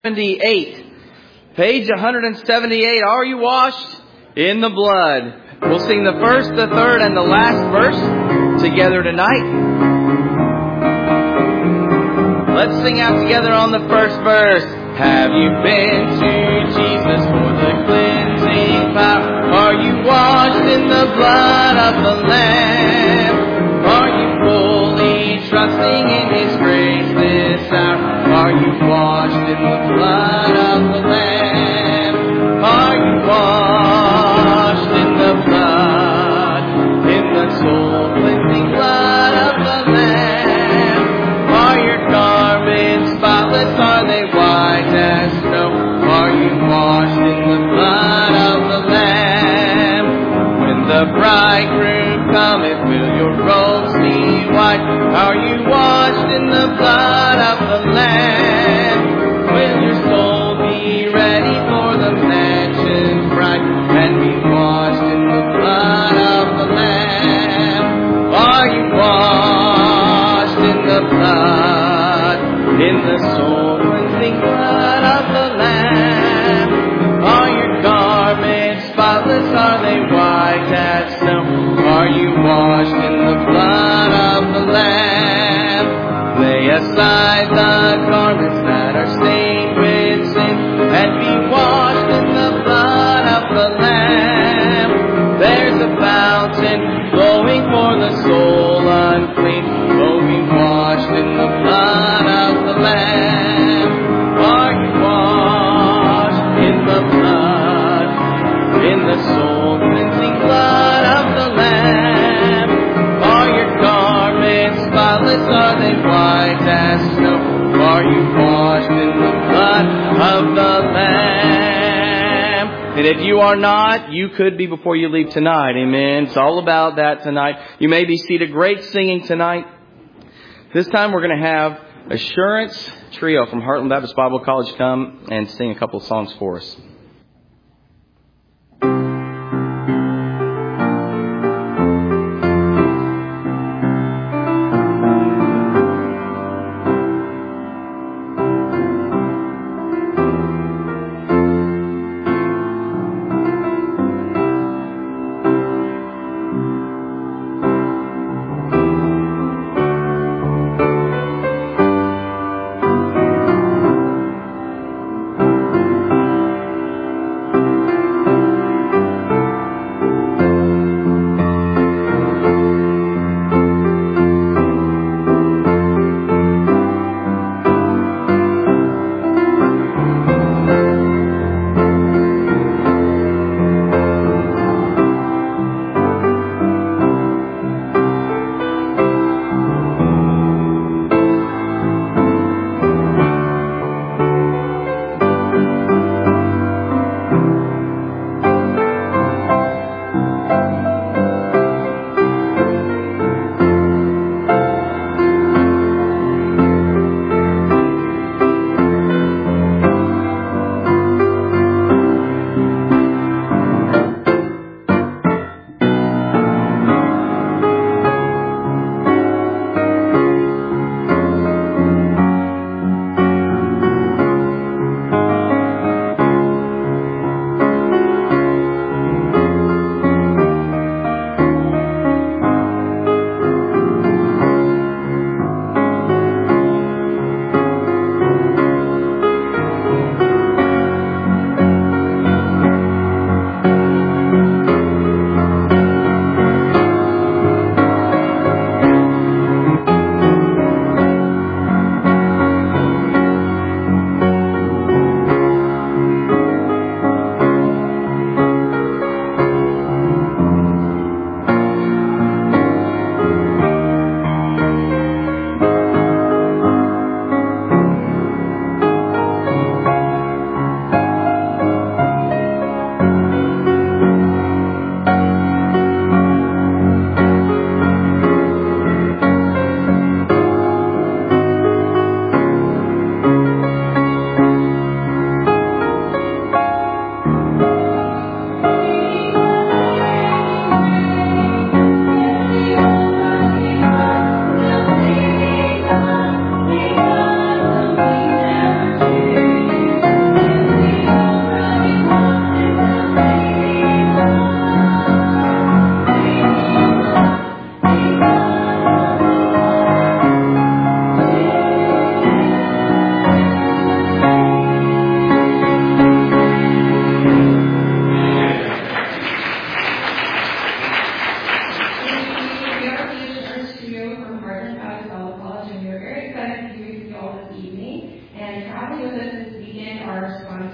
78. Page 178. Are you washed in the blood? We'll sing the first, the third, and the last verse together tonight. Let's sing out together on the first verse. Have you been to Jesus for the cleansing power? Are you washed in the blood of the Lamb? Are you fully trusting in His grace this hour? Are you washed in the blood of the Lamb? Are you washed in the blood, in the soul-cleansing blood of the Lamb? Are your garments spotless? Are they white as snow? Are you washed in the blood of the Lamb? When the bridegroom cometh, will your robes be white? Are you washed in the blood of the Lamb? Will your soul be ready for the mansion bright and be washed in the blood of the Lamb? Are you washed in the blood, in the soul-cleansing blood of the Lamb? Are your garments spotless? Are they white as snow? Are you washed in the blood of the Lamb? Lay aside the garments that are stained with sin and be washed in the blood of the Lamb. There's a fountain flowing for the soul unclean. Oh, be washed in the blood of the Lamb. Are you washed in the blood, in the soul-cleansing blood of the Lamb? Are your garments spotless? Are they white as snow? Are you washed in the blood of the Lamb? And if you are not, you could be before you leave tonight. Amen. It's all about that tonight. You may be seated. Great singing tonight. This time we're going to have Assurance Trio from Heartland Baptist Bible College come and sing a couple of songs for us.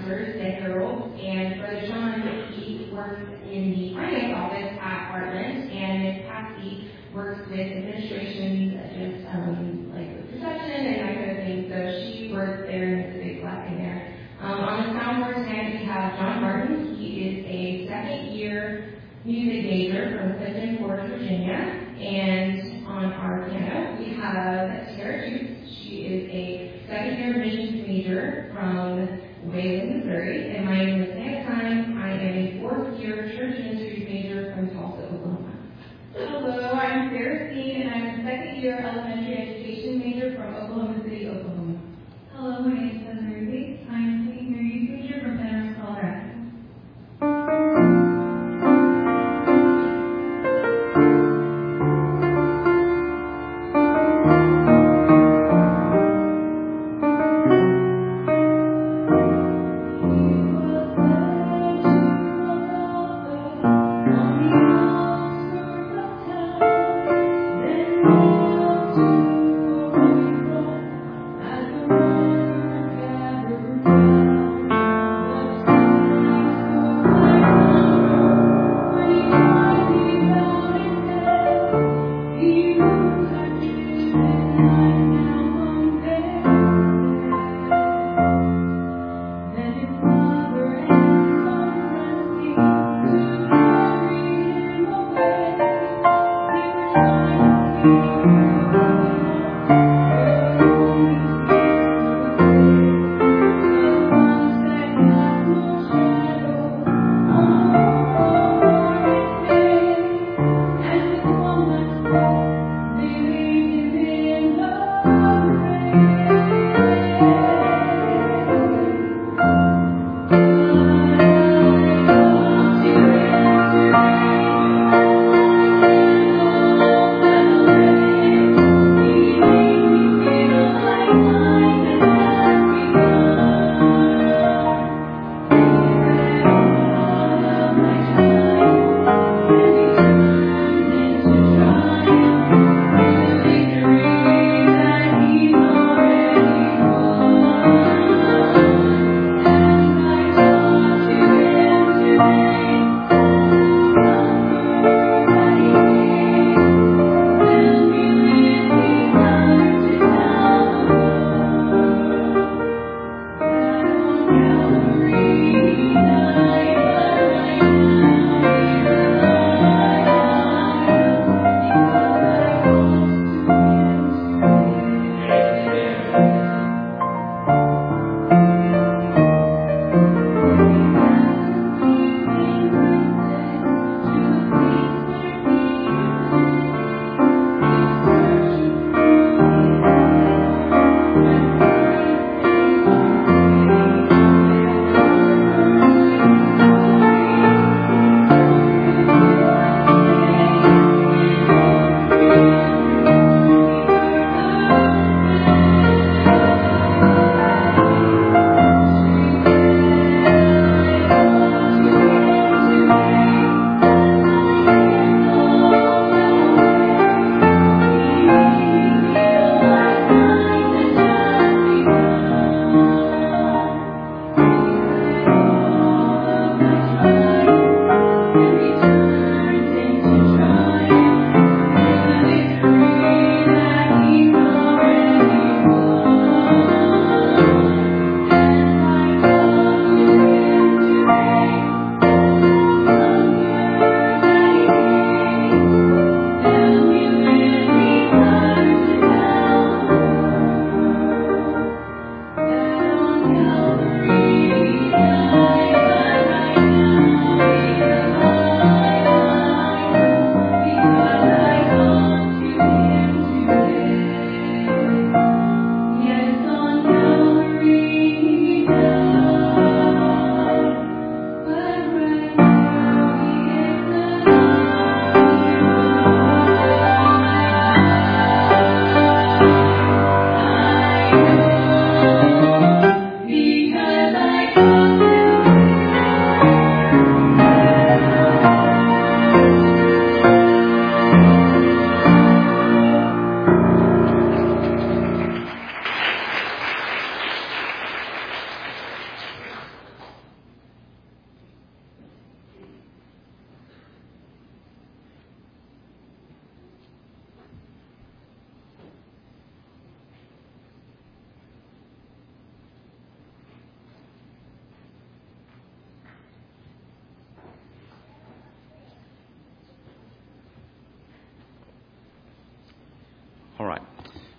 Masters at Herald, and Brother Sean, he works in the finance office at Heartland, and Miss Patsy works with administrations, just like with reception and that kind of thing. So she works there and it's a big blessing there. On the soundboard tonight we have John Martin. He is a second-year music major from Clifton Forge, Virginia. And on our piano we have Tara Jukes. She is a second-year missions major from Wayland, Missouri. And my name is Hannah Kine. I am a fourth-year church ministries major from Tulsa, Oklahoma. Hello, I'm Sarah Steen, and I'm a second-year elementary education major from Oklahoma City, Oklahoma. Hello, my name is Heather Ruby. I'm a second-year youth major from Penrose, Colorado. Thank you.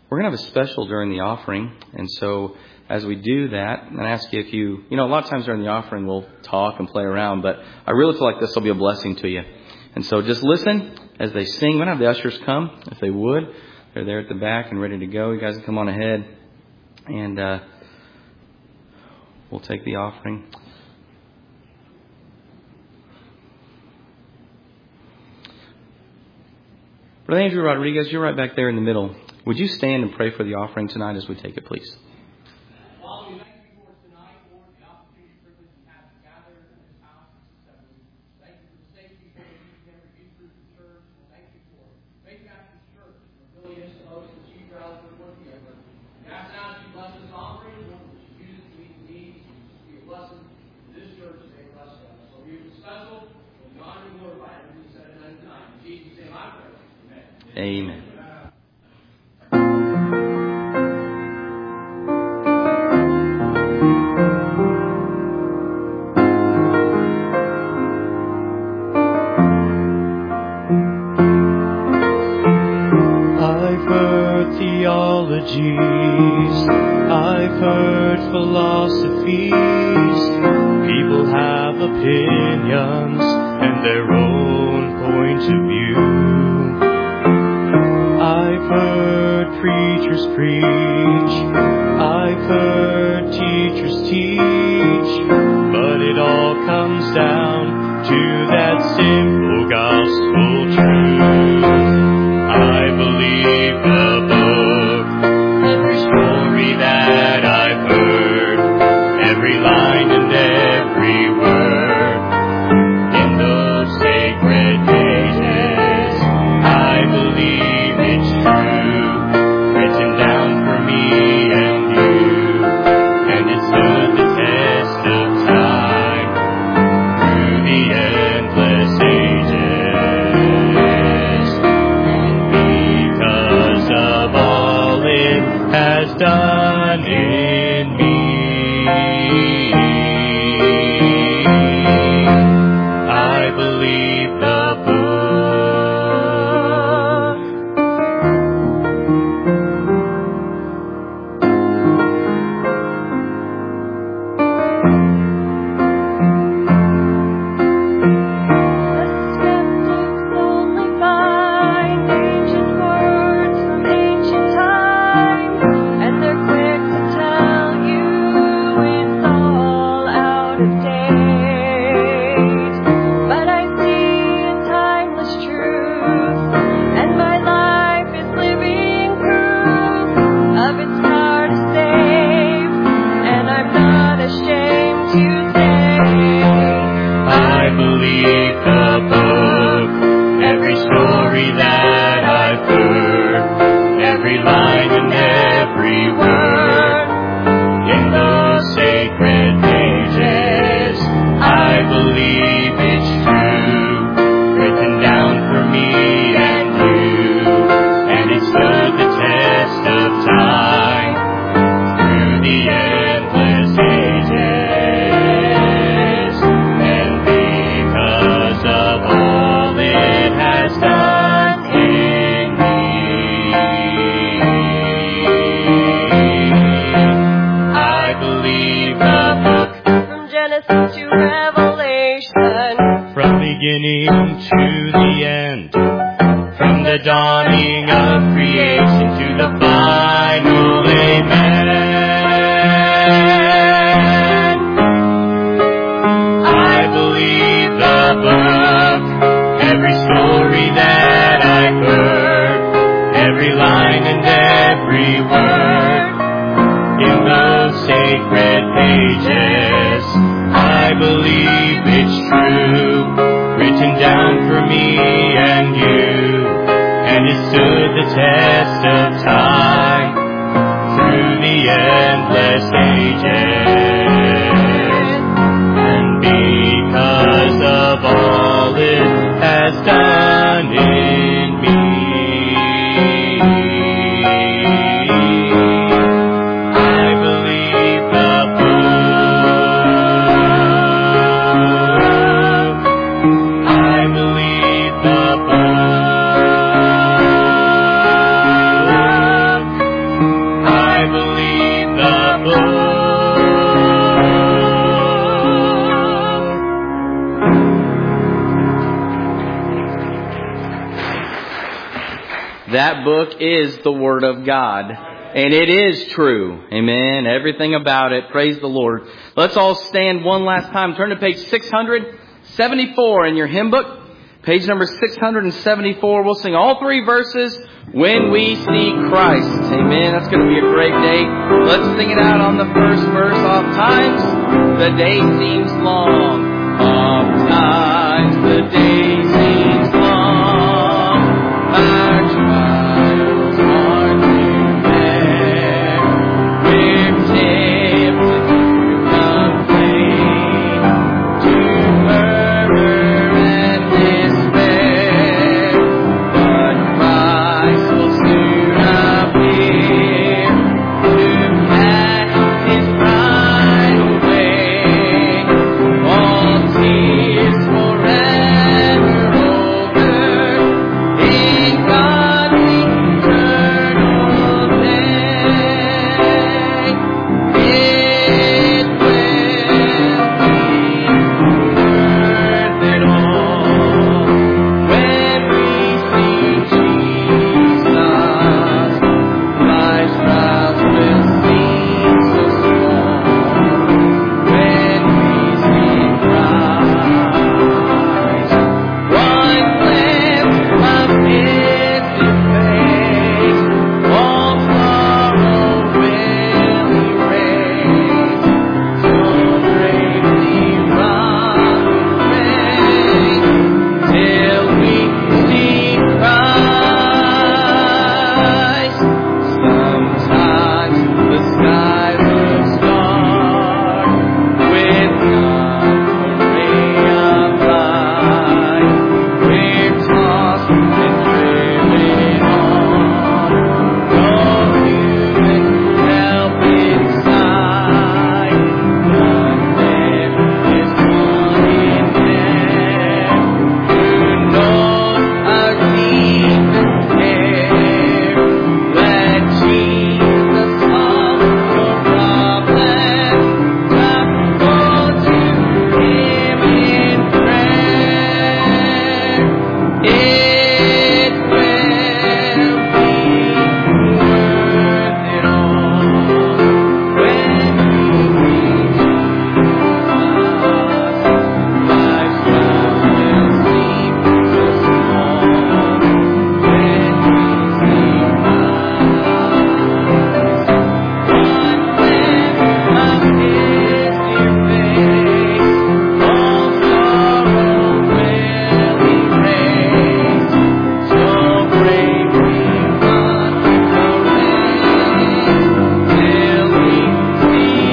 we're going to have a special during the offering. And so as we do that, I'm going to ask you if you know, a lot of times during the offering we'll talk and play around, but I really feel like this will be a blessing to you. And so just listen as they sing. We're going to have the ushers come, if they would. They're there at the back and ready to go. You guys can come on ahead, and we'll take the offering. Brother Andrew Rodriguez, you're right back there in the middle. Would you stand and pray for the offering tonight as we take it, please? Father, we thank you for tonight, Lord, the opportunity, privilege we have to gather in this house. Thank you for the safety of each and every youth group in church. Thank you for Faith Baptist Church and the ability to host the chief rather than work together. We ask now that you bless this offering, Lord, that you use it to meet the needs, to be a blessing to this church as they bless us. So we are special, and we honor and glorify everything said and done tonight. In Jesus' name I pray. Amen. I've heard theologies, I've heard philosophies. People have opinions and their own point of view. I've heard preachers preach, I've heard teachers teach, but it all comes down to that simple gospel truth. I believe the book, every story that I've heard, every line and every word in those sacred pages. I believe it's true, written down for me and you, and it stood the test of time through the endless ages. And because of all it has done in me, I believe the book. I believe the book, every story that I've heard, every line and every word in those sacred pages. I believe it's true, written down for me and you, and it stood the test of time through the endless ages. Beginning to the end, from the dawning of creation to the final amen. I believe the book, every story that I've heard, every line and every word in those sacred pages. I believe it's true, written down for me and you, and it stood the test That book is the Word of God. And it is true. Amen. Everything about it. Praise the Lord. Let's all stand one last time. Turn to page 674 in your hymn book. Page number 674. We'll sing all three verses, When We See Christ. Amen. That's going to be a great day. Let's sing it out on the first verse. Oftentimes the day seems long. Oftentimes the day seems long. Our trials are to bear. We're tempted to complain, to murmur and despair. But Christ will soon appear to cast His pride away. All tears forever over in God's eternal day. It will be worth it all when we see Jesus. Life's trials will seem so small when we see Christ. One glance of His face, all sorrow will erase. So bravely run the race till we see Christ. Sometimes the sky looks dark with not a ray of light. We're tossed and driven on, no human help inside. But there is one in there who knows our deepest care. Let Jesus solve your problem. Just go to Him in prayer. It will be worth it all when we see Jesus. Life's trials will seem so small when we see Christ. One glance of His dear face, all sorrow will erase. So bravely run the race till we see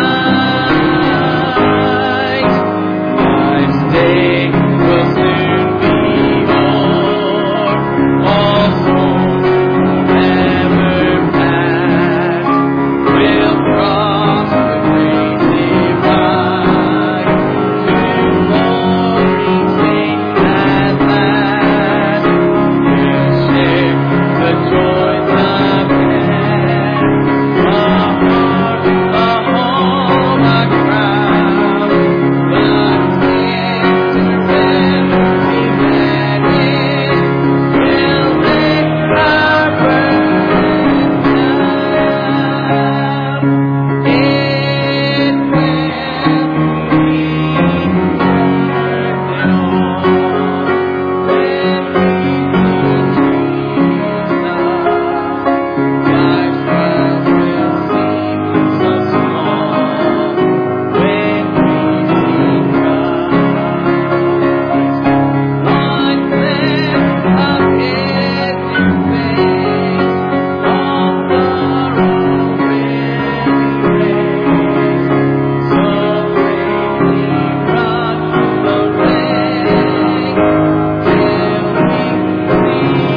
Christ. Life's day will soon be o'er, all souls forever past. We'll cross the great divide to glory safe at last. We'll share the joys of heaven, a heart, a home, a crown. The center every man is will lay our burdens down. It will be worth it all when we see Jesus. Life's trials will seem so small when we see Christ. One glance of His dear face, all sorrow will erase. So bravely run the race till we see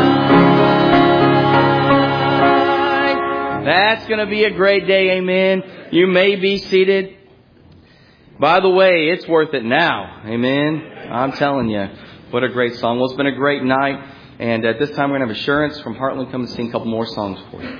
Christ. That's going to be a great day, amen. You may be seated. By the way, it's worth it now, amen. I'm telling you, what a great song. Well, it's been a great night, and at this time we're going to have Assurance from Heartland come and sing a couple more songs for you.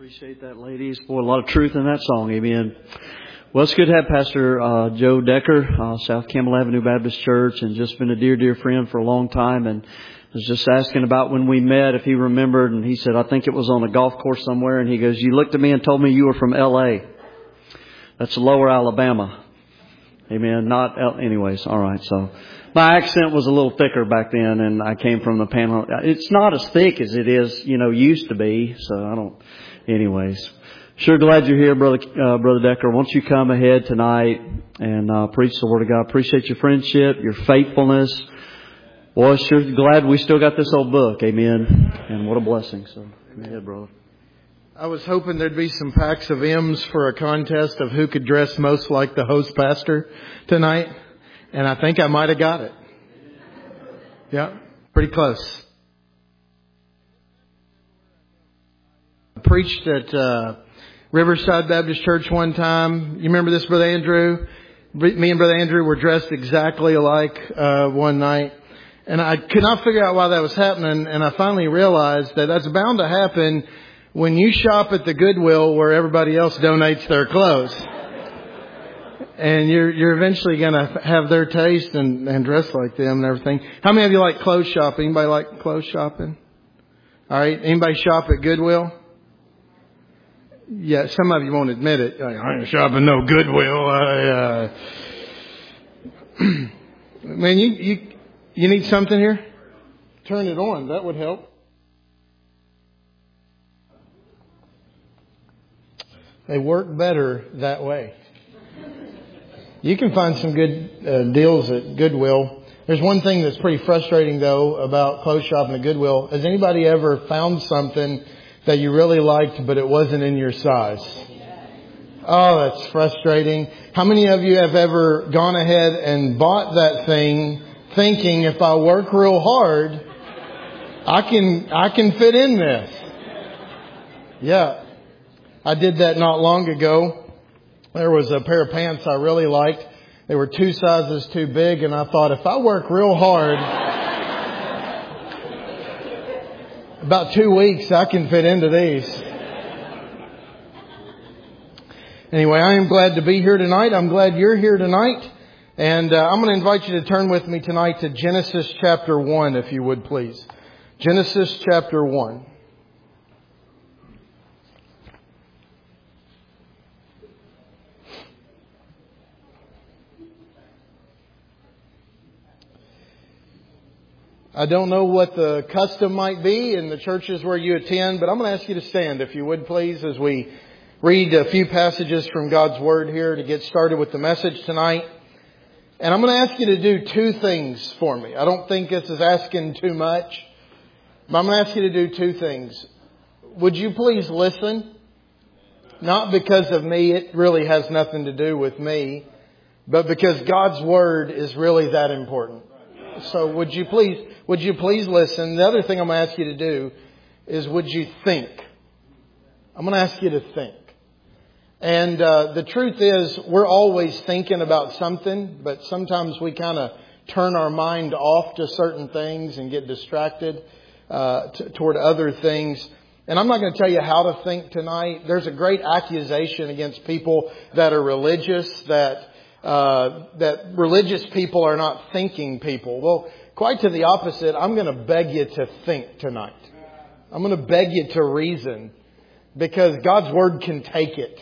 Appreciate that, ladies. Boy, a lot of truth in that song. Amen. Well, it's good to have Pastor Joe Decker, South Campbell Avenue Baptist Church, and just been a dear, dear friend for a long time. And I was just asking about when we met, if he remembered, and he said, I think it was on a golf course somewhere. And he goes, you looked at me and told me you were from L.A. That's Lower Alabama. Amen. Anyways, all right. So my accent was a little thicker back then, and I came from the Panhandle. It's not as thick as it is, used to be. So anyways. Sure glad you're here, Brother Decker. Won't you come ahead tonight and preach the Word of God? Appreciate your friendship, your faithfulness. Well, sure glad we still got this old book. Amen. And what a blessing. So, come ahead, brother. I was hoping there'd be some packs of M's for a contest of who could dress most like the host pastor tonight. And I think I might have got it. Yeah, pretty close. I preached at Riverside Baptist Church one time. You remember this, Brother Andrew? Me and Brother Andrew were dressed exactly alike one night. And I could not figure out why that was happening. And I finally realized that that's bound to happen when you shop at the Goodwill where everybody else donates their clothes. And you're eventually going to have their taste and dress like them and everything. How many of you like clothes shopping? Anybody like clothes shopping? All right. Anybody shop at Goodwill? Yeah, some of you won't admit it. I ain't shopping no Goodwill. Man, you need something here? Turn it on. That would help. They work better that way. You can find some good deals at Goodwill. There's one thing that's pretty frustrating, though, about clothes shopping at Goodwill. Has anybody ever found something that you really liked, but it wasn't in your size? Oh, that's frustrating. How many of you have ever gone ahead and bought that thing thinking, if I work real hard, I can fit in this? Yeah. I did that not long ago. There was a pair of pants I really liked. They were 2 sizes too big, and I thought, if I work real hard, about 2 weeks, I can fit into these. Anyway, I am glad to be here tonight. I'm glad you're here tonight. And I'm going to invite you to turn with me tonight to Genesis chapter 1, if you would, please. Genesis chapter 1. I don't know what the custom might be in the churches where you attend, but I'm going to ask you to stand, if you would, please, as we read a few passages from God's Word here to get started with the message tonight. And I'm going to ask you to do 2 things for me. I don't think this is asking too much, but I'm going to ask you to do 2 things. Would you please listen? Not because of me, it really has nothing to do with me, but because God's Word is really that important. So would you please listen? The other thing I'm going to ask you to do is, would you think? I'm going to ask you to think. And the truth is, we're always thinking about something, but sometimes we kind of turn our mind off to certain things and get distracted toward other things. And I'm not going to tell you how to think tonight. There's a great accusation against people that are religious, that religious people are not thinking people. Well, quite to the opposite. I'm going to beg you to think tonight. I'm going to beg you to reason, because God's Word can take it.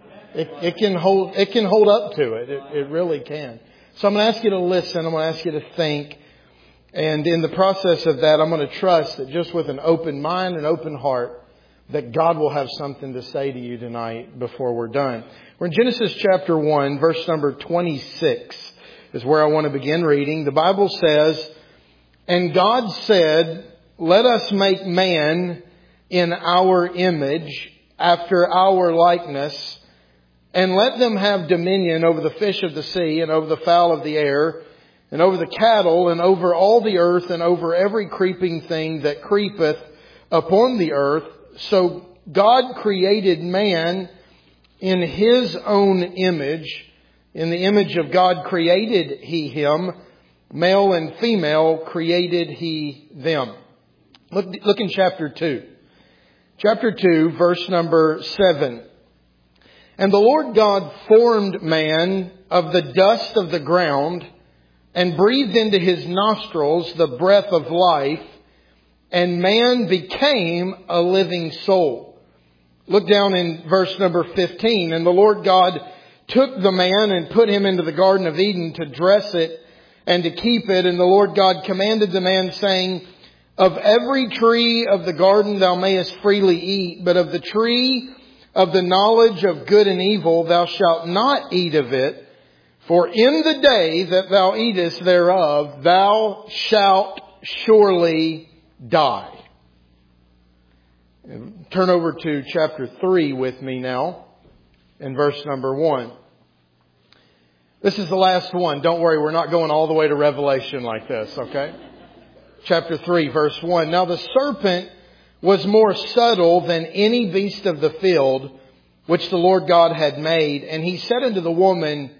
It can hold up to it. It really can. So I'm going to ask you to listen. I'm going to ask you to think. And in the process of that, I'm going to trust that just with an open mind and open heart, that God will have something to say to you tonight before we're done. We're in Genesis chapter 1, verse number 26 is where I want to begin reading. The Bible says, "And God said, let us make man in our image, after our likeness, and let them have dominion over the fish of the sea, and over the fowl of the air, and over the cattle, and over all the earth, and over every creeping thing that creepeth upon the earth. So God created man in His own image. In the image of God created He him. Male and female created He them." Look in chapter 2. chapter 2, verse number 7. And the Lord God formed man of the dust of the ground and breathed into his nostrils the breath of life, and man became a living soul. Look down in verse number 15. And the Lord God took the man and put him into the Garden of Eden to dress it and to keep it. And the Lord God commanded the man, saying, of every tree of the garden thou mayest freely eat, but of the tree of the knowledge of good and evil thou shalt not eat of it. For in the day that thou eatest thereof, thou shalt surely die. Turn over to chapter 3 with me now, in verse number 1. This is the last one. Don't worry, we're not going all the way to Revelation like this, okay? Chapter 3, verse 1. Now the serpent was more subtle than any beast of the field which the Lord God had made. And he said unto the woman,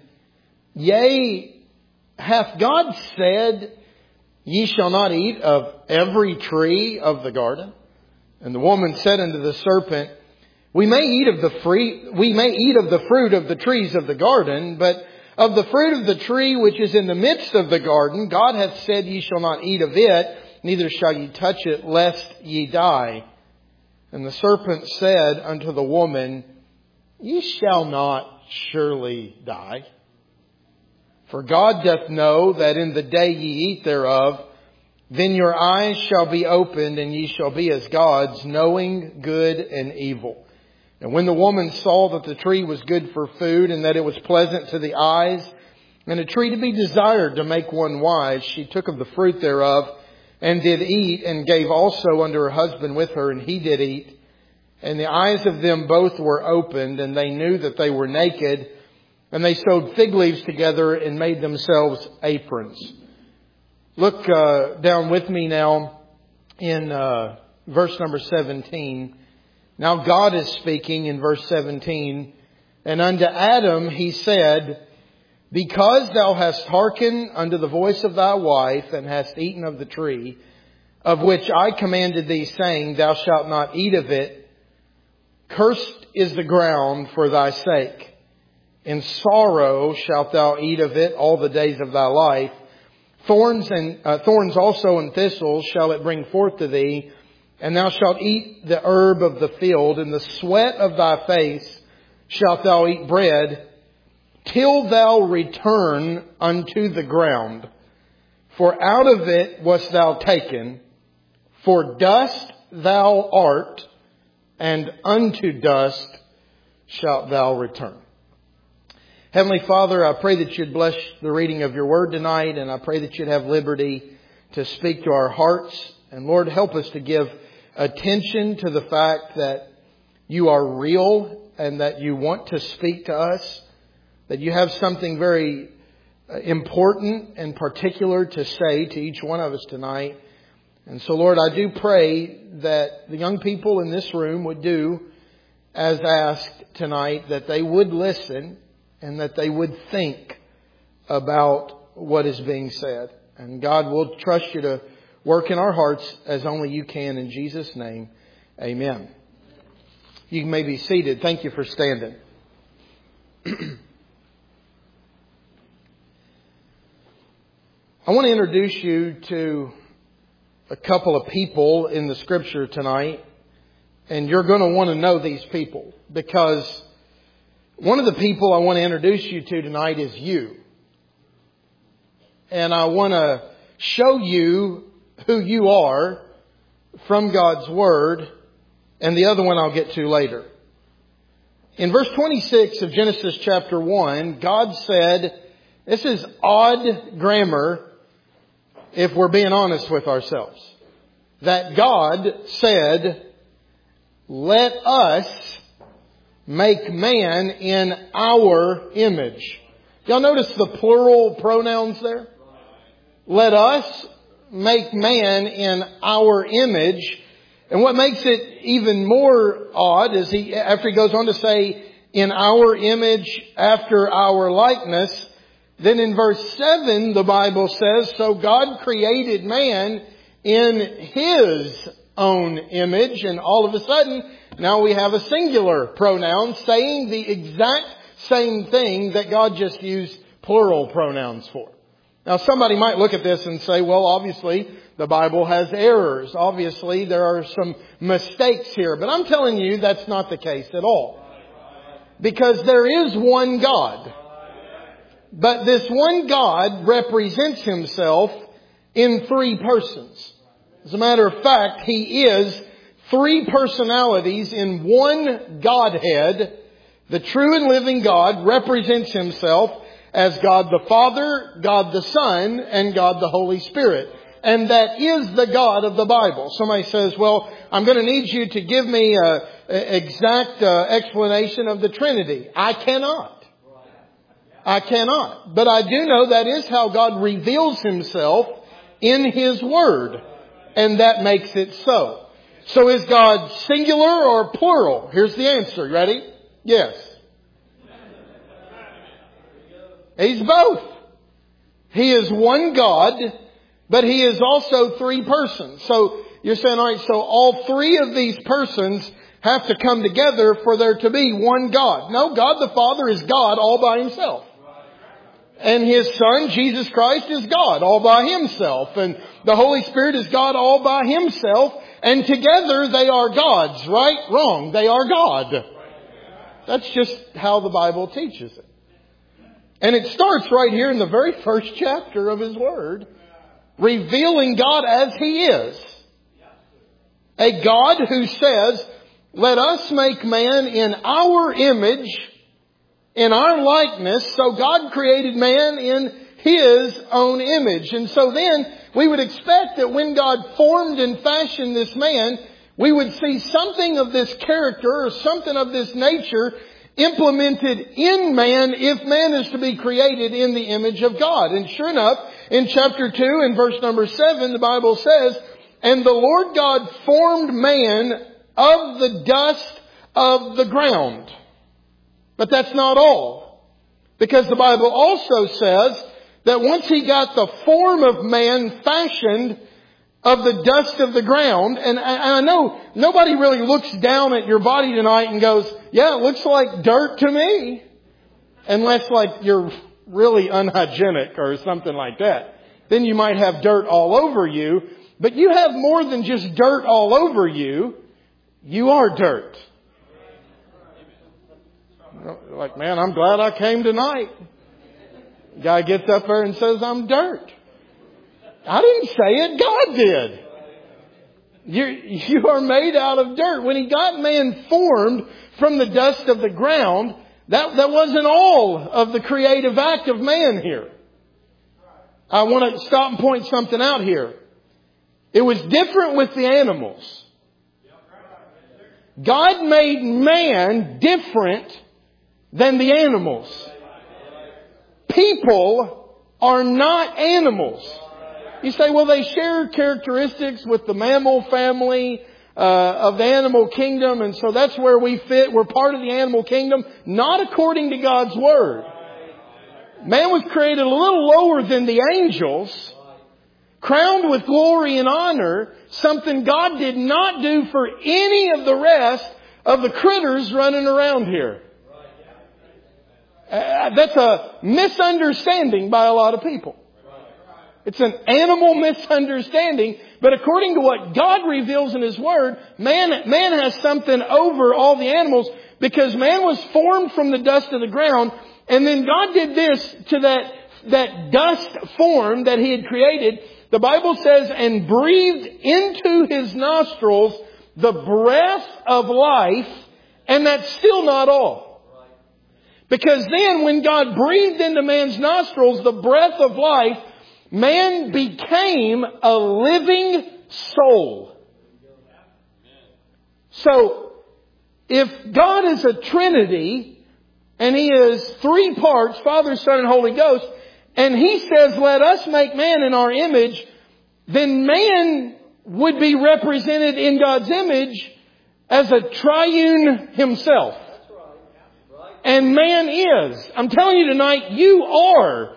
Yea, hath God said, Ye shall not eat of every tree of the garden? And the woman said unto the serpent, We may eat of the fruit of the trees of the garden, but of the fruit of the tree which is in the midst of the garden, God hath said, Ye shall not eat of it, neither shall ye touch it, lest ye die. And the serpent said unto the woman, Ye shall not surely die. For God doth know that in the day ye eat thereof, then your eyes shall be opened, and ye shall be as gods, knowing good and evil. And when the woman saw that the tree was good for food, and that it was pleasant to the eyes, and a tree to be desired to make one wise, she took of the fruit thereof, and did eat, and gave also unto her husband with her, and he did eat. And the eyes of them both were opened, and they knew that they were naked, and they sewed fig leaves together and made themselves aprons. Look down with me now in verse number 17. Now God is speaking in verse 17. And unto Adam he said, Because thou hast hearkened unto the voice of thy wife, and hast eaten of the tree, of which I commanded thee, saying, Thou shalt not eat of it, cursed is the ground for thy sake. In sorrow shalt thou eat of it all the days of thy life. Thorns also and thistles shall it bring forth to thee, and thou shalt eat the herb of the field. In the sweat of thy face shalt thou eat bread, till thou return unto the ground. For out of it wast thou taken, for dust thou art, and unto dust shalt thou return. Heavenly Father, I pray that you'd bless the reading of your word tonight, and I pray that you'd have liberty to speak to our hearts. And Lord, help us to give attention to the fact that you are real and that you want to speak to us, that you have something very important and particular to say to each one of us tonight. And so, Lord, I do pray that the young people in this room would do as asked tonight, that they would listen and that they would think about what is being said. And God will trust you to work in our hearts as only you can. In Jesus' name, amen. You may be seated. Thank you for standing. I want to introduce you to a couple of people in the Scripture tonight. And you're going to want to know these people, because one of the people I want to introduce you to tonight is you. And I want to show you who you are from God's Word. And the other one I'll get to later. In verse 26 of Genesis chapter 1, God said, this is odd grammar if we're being honest with ourselves, that God said, let us make man in our image. Y'all notice the plural pronouns there? Let us make man in our image. And what makes it even more odd is after he goes on to say, in our image, after our likeness, then in verse 7, the Bible says, so God created man in His own image. And all of a sudden, now we have a singular pronoun saying the exact same thing that God just used plural pronouns for. Now somebody might look at this and say, well, obviously the Bible has errors. Obviously there are some mistakes here. But I'm telling you that's not the case at all. Because there is one God. But this one God represents Himself in three persons. As a matter of fact, He is three personalities in one Godhead. The true and living God represents Himself as God the Father, God the Son, and God the Holy Spirit. And that is the God of the Bible. Somebody says, well, I'm going to need you to give me an exact explanation of the Trinity. I cannot. But I do know that is how God reveals Himself in His Word. And that makes it so. So is God singular or plural? Here's the answer. Ready? Yes. He's both. He is one God, but He is also three persons. So you're saying, all right, so all three of these persons have to come together for there to be one God. No, God the Father is God all by Himself. And His Son, Jesus Christ, is God all by Himself. And the Holy Spirit is God all by Himself. And together they are gods. Right? Wrong. They are God. That's just how the Bible teaches it. And it starts right here in the very first chapter of His Word, revealing God as He is. A God who says, let us make man in our image, in our likeness. So God created man in His own image. And so then we would expect that when God formed and fashioned this man, we would see something of this character or something of this nature implemented in man if man is to be created in the image of God. And sure enough, in chapter 2 and verse number 7, the Bible says, and the Lord God formed man of the dust of the ground. But that's not all. Because the Bible also says that once He got the form of man fashioned of the dust of the ground, and I know nobody really looks down at your body tonight and goes, yeah, it looks like dirt to me. Unless like you're really unhygienic or something like that. Then you might have dirt all over you. But you have more than just dirt all over you. You are dirt. Like, man, I'm glad I came tonight. Guy gets up there and says, I'm dirt. I didn't say it. God did. You are made out of dirt. When He got man formed from the dust of the ground, that wasn't all of the creative act of man here. I want to stop and point something out here. It was different with the animals. God made man different than the animals. People are not animals. You say, well, they share characteristics with the mammal family of the animal kingdom, and so that's where we fit. We're part of the animal kingdom. Not according to God's Word. Man was created a little lower than the angels, crowned with glory and honor, something God did not do for any of the rest of the critters running around here. That's a misunderstanding by a lot of people. It's an animal misunderstanding, but according to what God reveals in His Word, man has something over all the animals because man was formed from the dust of the ground, and then God did this to that dust form that He had created. The Bible says, and breathed into his nostrils the breath of life, and that's still not all. Because then when God breathed into man's nostrils the breath of life, man became a living soul. So, if God is a Trinity, and He is three parts, Father, Son, and Holy Ghost, and He says, let us make man in our image, then man would be represented in God's image as a triune Himself. And man is. I'm telling you tonight, you are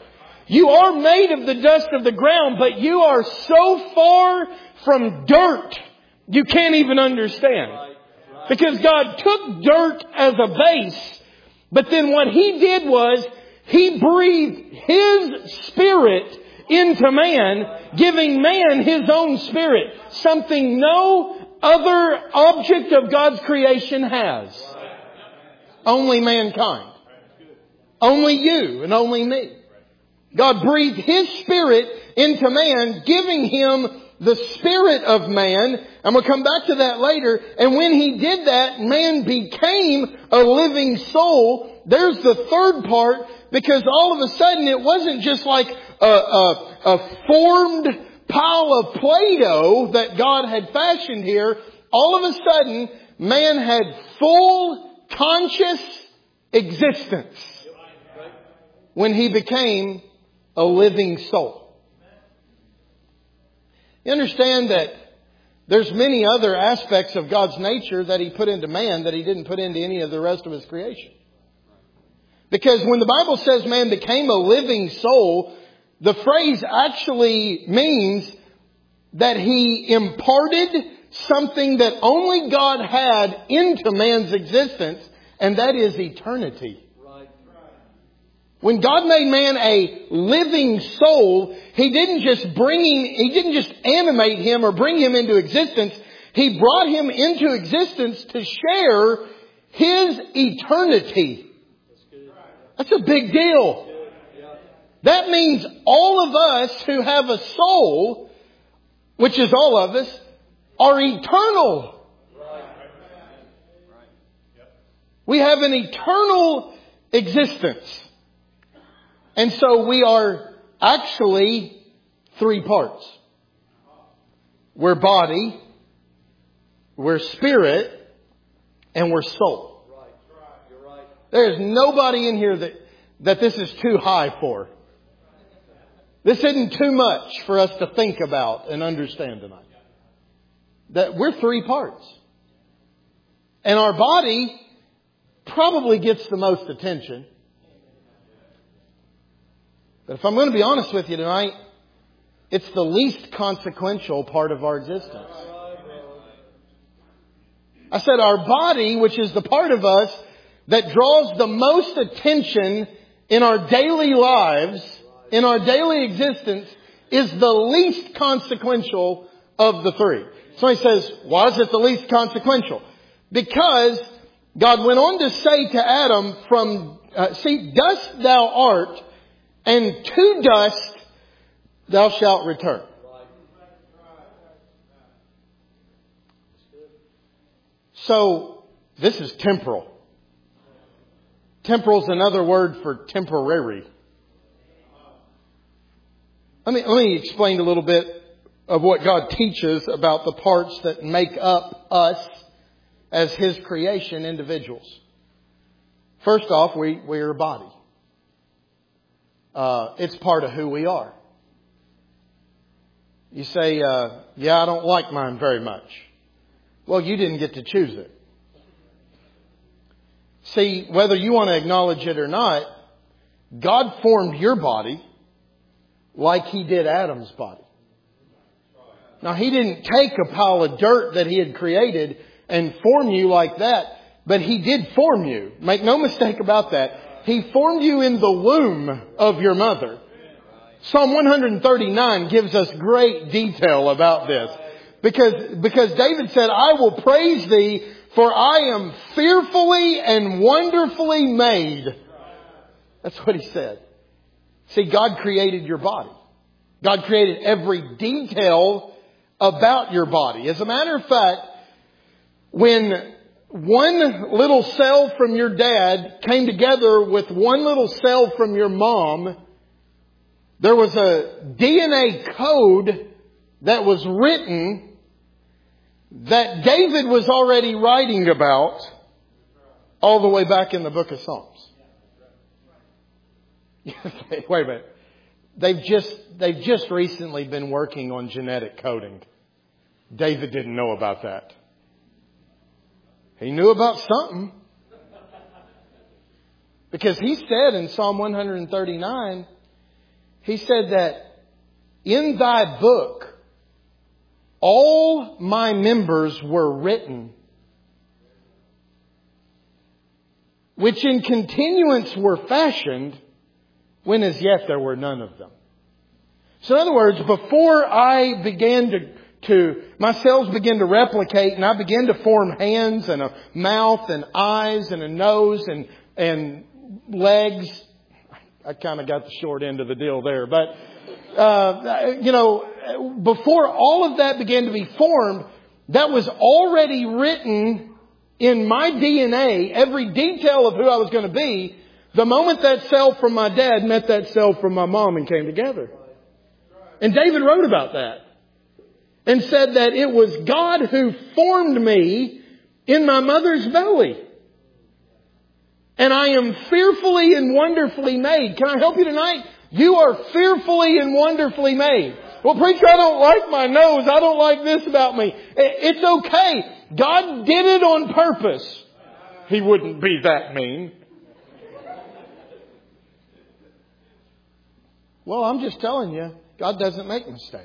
made of the dust of the ground, but you are so far from dirt you can't even understand. Because God took dirt as a base, but then what He did was He breathed His Spirit into man, giving man His own Spirit. Something no other object of God's creation has. Only mankind. Only you and only me. God breathed His Spirit into man, giving him the spirit of man. And we'll come back to that later. And when He did that, man became a living soul. There's the third part, because all of a sudden it wasn't just like a formed pile of Play-Doh that God had fashioned here. All of a sudden, man had full conscious existence when he became a living soul. You understand that there's many other aspects of God's nature that He put into man that He didn't put into any of the rest of His creation. Because when the Bible says man became a living soul, the phrase actually means that He imparted something that only God had into man's existence, and that is eternity. When God made man a living soul, He didn't just animate him or bring him into existence. He brought him into existence to share His eternity. That's a big deal. That means all of us who have a soul, which is all of us, are eternal. We have an eternal existence. And so we are actually three parts. We're body, we're spirit, and we're soul. There's nobody in here that this is too high for. This isn't too much for us to think about and understand tonight. That we're three parts. And our body probably gets the most attention. But if I'm going to be honest with you tonight, it's the least consequential part of our existence. I said our body, which is the part of us that draws the most attention in our daily lives, in our daily existence, is the least consequential of the three. Somebody says, why is it the least consequential? Because God went on to say to Adam, dust thou art, and to dust thou shalt return. So, this is temporal. Temporal is another word for temporary. Let me explain a little bit of what God teaches about the parts that make up us as His creation individuals. First off, we're a body. It's part of who we are. You say, yeah, I don't like mine very much. Well, you didn't get to choose it. See, whether you want to acknowledge it or not, God formed your body like He did Adam's body. Now, He didn't take a pile of dirt that He had created and form you like that, but He did form you. Make no mistake about that. He formed you in the womb of your mother. Psalm 139 gives us great detail about this. Because David said, I will praise Thee, for I am fearfully and wonderfully made. That's what he said. See, God created your body. God created every detail about your body. As a matter of fact, when one little cell from your dad came together with one little cell from your mom, there was a DNA code that was written that David was already writing about all the way back in the book of Psalms. Wait a minute. They've just recently been working on genetic coding. David didn't know about that. He knew about something. Because he said in Psalm 139, he said that in thy book all my members were written, which in continuance were fashioned, when as yet there were none of them. So in other words, before I began my cells began to replicate and I began to form hands and a mouth and eyes and a nose and legs. I kind of got the short end of the deal there. But, before all of that began to be formed, that was already written in my DNA, every detail of who I was going to be, the moment that cell from my dad met that cell from my mom and came together. And David wrote about that and said that it was God who formed me in my mother's belly. And I am fearfully and wonderfully made. Can I help you tonight? You are fearfully and wonderfully made. Well, preacher, I don't like my nose. I don't like this about me. It's okay. God did it on purpose. He wouldn't be that mean. Well, I'm just telling you, God doesn't make mistakes.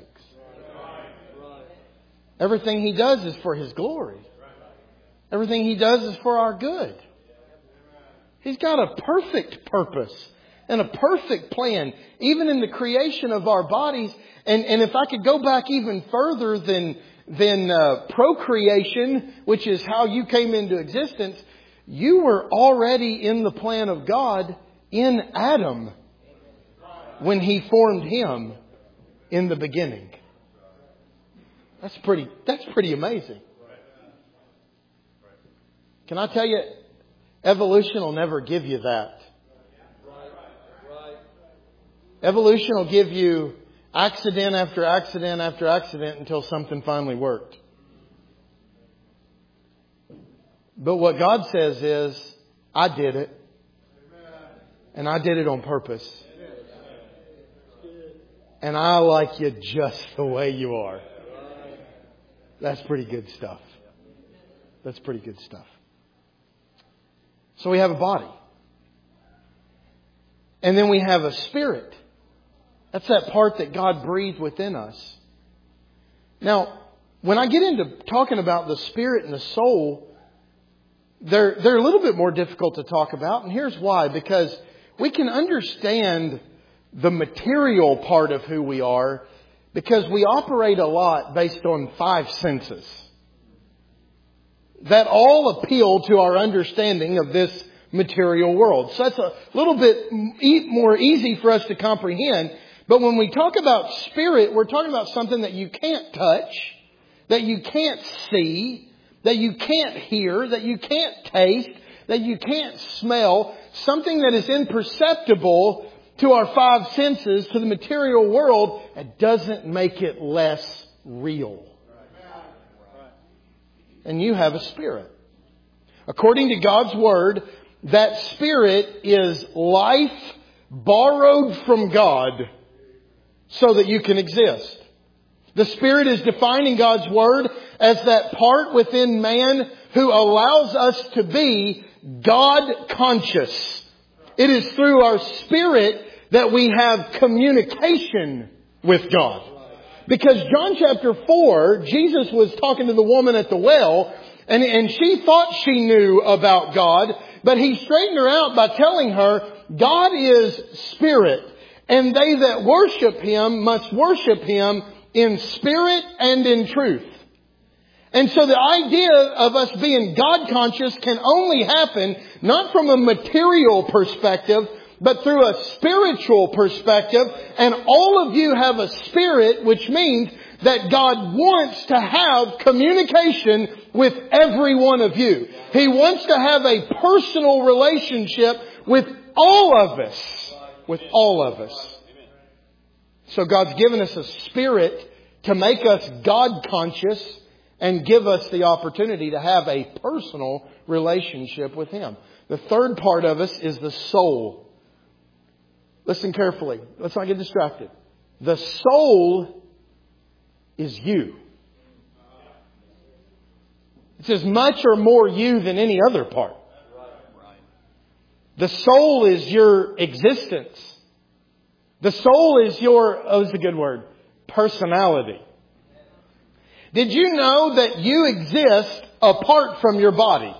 Everything He does is for His glory. Everything He does is for our good. He's got a perfect purpose and a perfect plan, even in the creation of our bodies. And if I could go back even further than procreation, which is how you came into existence, you were already in the plan of God in Adam when He formed him in the beginning. That's pretty amazing. Can I tell you, evolution will never give you that. Evolution will give you accident after accident after accident until something finally worked. But what God says is, I did it. And I did it on purpose. And I like you just the way you are. That's pretty good stuff. That's pretty good stuff. So we have a body. And then we have a spirit. That's that part that God breathed within us. Now, when I get into talking about the spirit and the soul, they're a little bit more difficult to talk about. And here's why. Because we can understand the material part of who we are because we operate a lot based on 5 senses that all appeal to our understanding of this material world. So that's a little bit more easy for us to comprehend. But when we talk about spirit, we're talking about something that you can't touch, that you can't see, that you can't hear, that you can't taste, that you can't smell, something that is imperceptible to our 5 senses, to the material world. It doesn't make it less real. And you have a spirit. According to God's Word, that spirit is life borrowed from God so that you can exist. The Spirit is defined in God's Word as that part within man who allows us to be God conscious. It is through our spirit that we have communication with God. Because John chapter 4, Jesus was talking to the woman at the well, and she thought she knew about God, but He straightened her out by telling her, God is spirit, and they that worship Him must worship Him in spirit and in truth. And so the idea of us being God conscious can only happen not from a material perspective, but through a spiritual perspective. And all of you have a spirit, which means that God wants to have communication with every one of you. He wants to have a personal relationship with all of us. With all of us. So God's given us a spirit to make us God conscious and give us the opportunity to have a personal relationship with Him. The third part of us is the soul. Listen carefully. Let's not get distracted. The soul is you. It's as much or more you than any other part. The soul is your existence. The soul is your, what's a good word? Personality. Did you know that you exist apart from your body?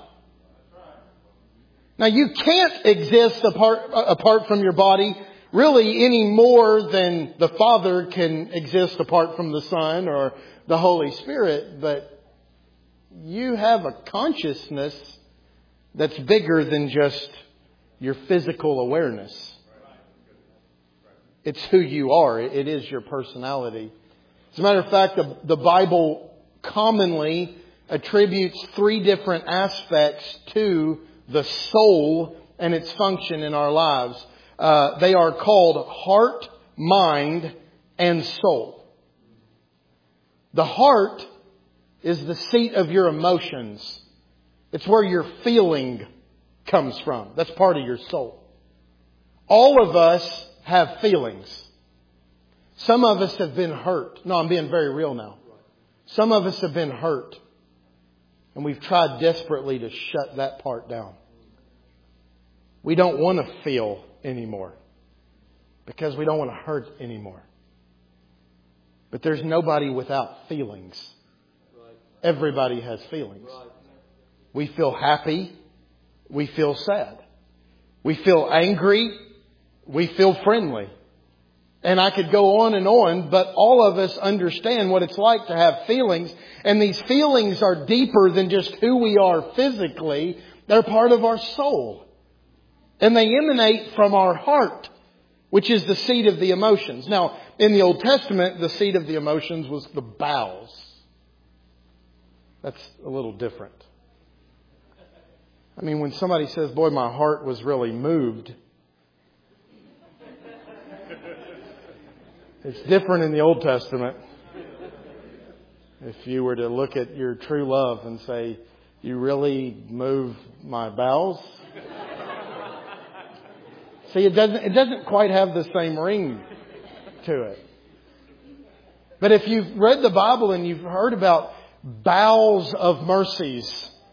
Now, you can't exist apart from your body really any more than the Father can exist apart from the Son or the Holy Spirit, but you have a consciousness that's bigger than just your physical awareness. It's who you are. It is your personality. As a matter of fact, the Bible commonly attributes 3 different aspects to the soul and its function in our lives. They are called heart, mind, and soul. The heart is the seat of your emotions. It's where your feeling comes from. That's part of your soul. All of us have feelings. Some of us have been hurt. No, I'm being very real now. Some of us have been hurt. And we've tried desperately to shut that part down. We don't want to feel anymore because we don't want to hurt anymore. But there's nobody without feelings. Everybody has feelings. We feel happy. We feel sad. We feel angry. We feel friendly. And I could go on, but all of us understand what it's like to have feelings. And these feelings are deeper than just who we are physically. They're part of our soul. And they emanate from our heart, which is the seat of the emotions. Now, in the Old Testament, the seat of the emotions was the bowels. That's a little different. I mean, when somebody says, boy, my heart was really moved. It's different in the Old Testament. If you were to look at your true love and say, you really move my bowels? See, it doesn't quite have the same ring to it. But if you've read the Bible and you've heard about bowels of mercies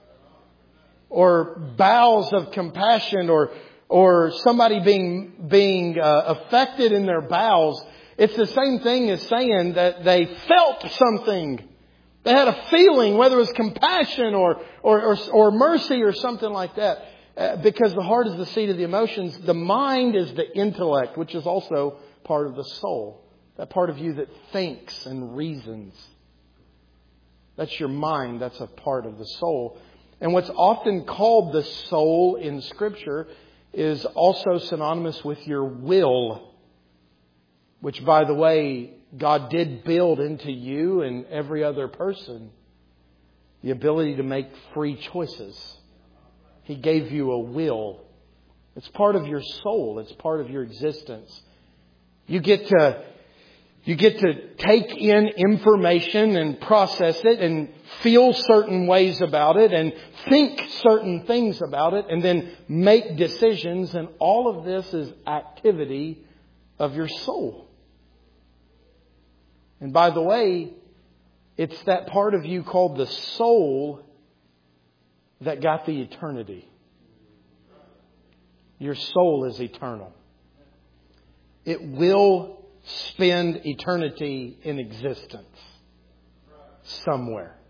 or bowels of compassion or somebody being affected in their bowels, it's the same thing as saying that they felt something. They had a feeling, whether it was compassion or mercy or something like that. Because the heart is the seat of the emotions. The mind is the intellect, which is also part of the soul. That part of you that thinks and reasons. That's your mind. That's a part of the soul. And what's often called the soul in Scripture is also synonymous with your will. Which, by the way, God did build into you and every other person the ability to make free choices. He gave you a will. It's part of your soul. It's part of your existence. You get to take in information and process it and feel certain ways about it and think certain things about it and then make decisions. And all of this is activity of your soul. And by the way, it's that part of you called the soul that got the eternity. Your soul is eternal. It will spend eternity in existence somewhere.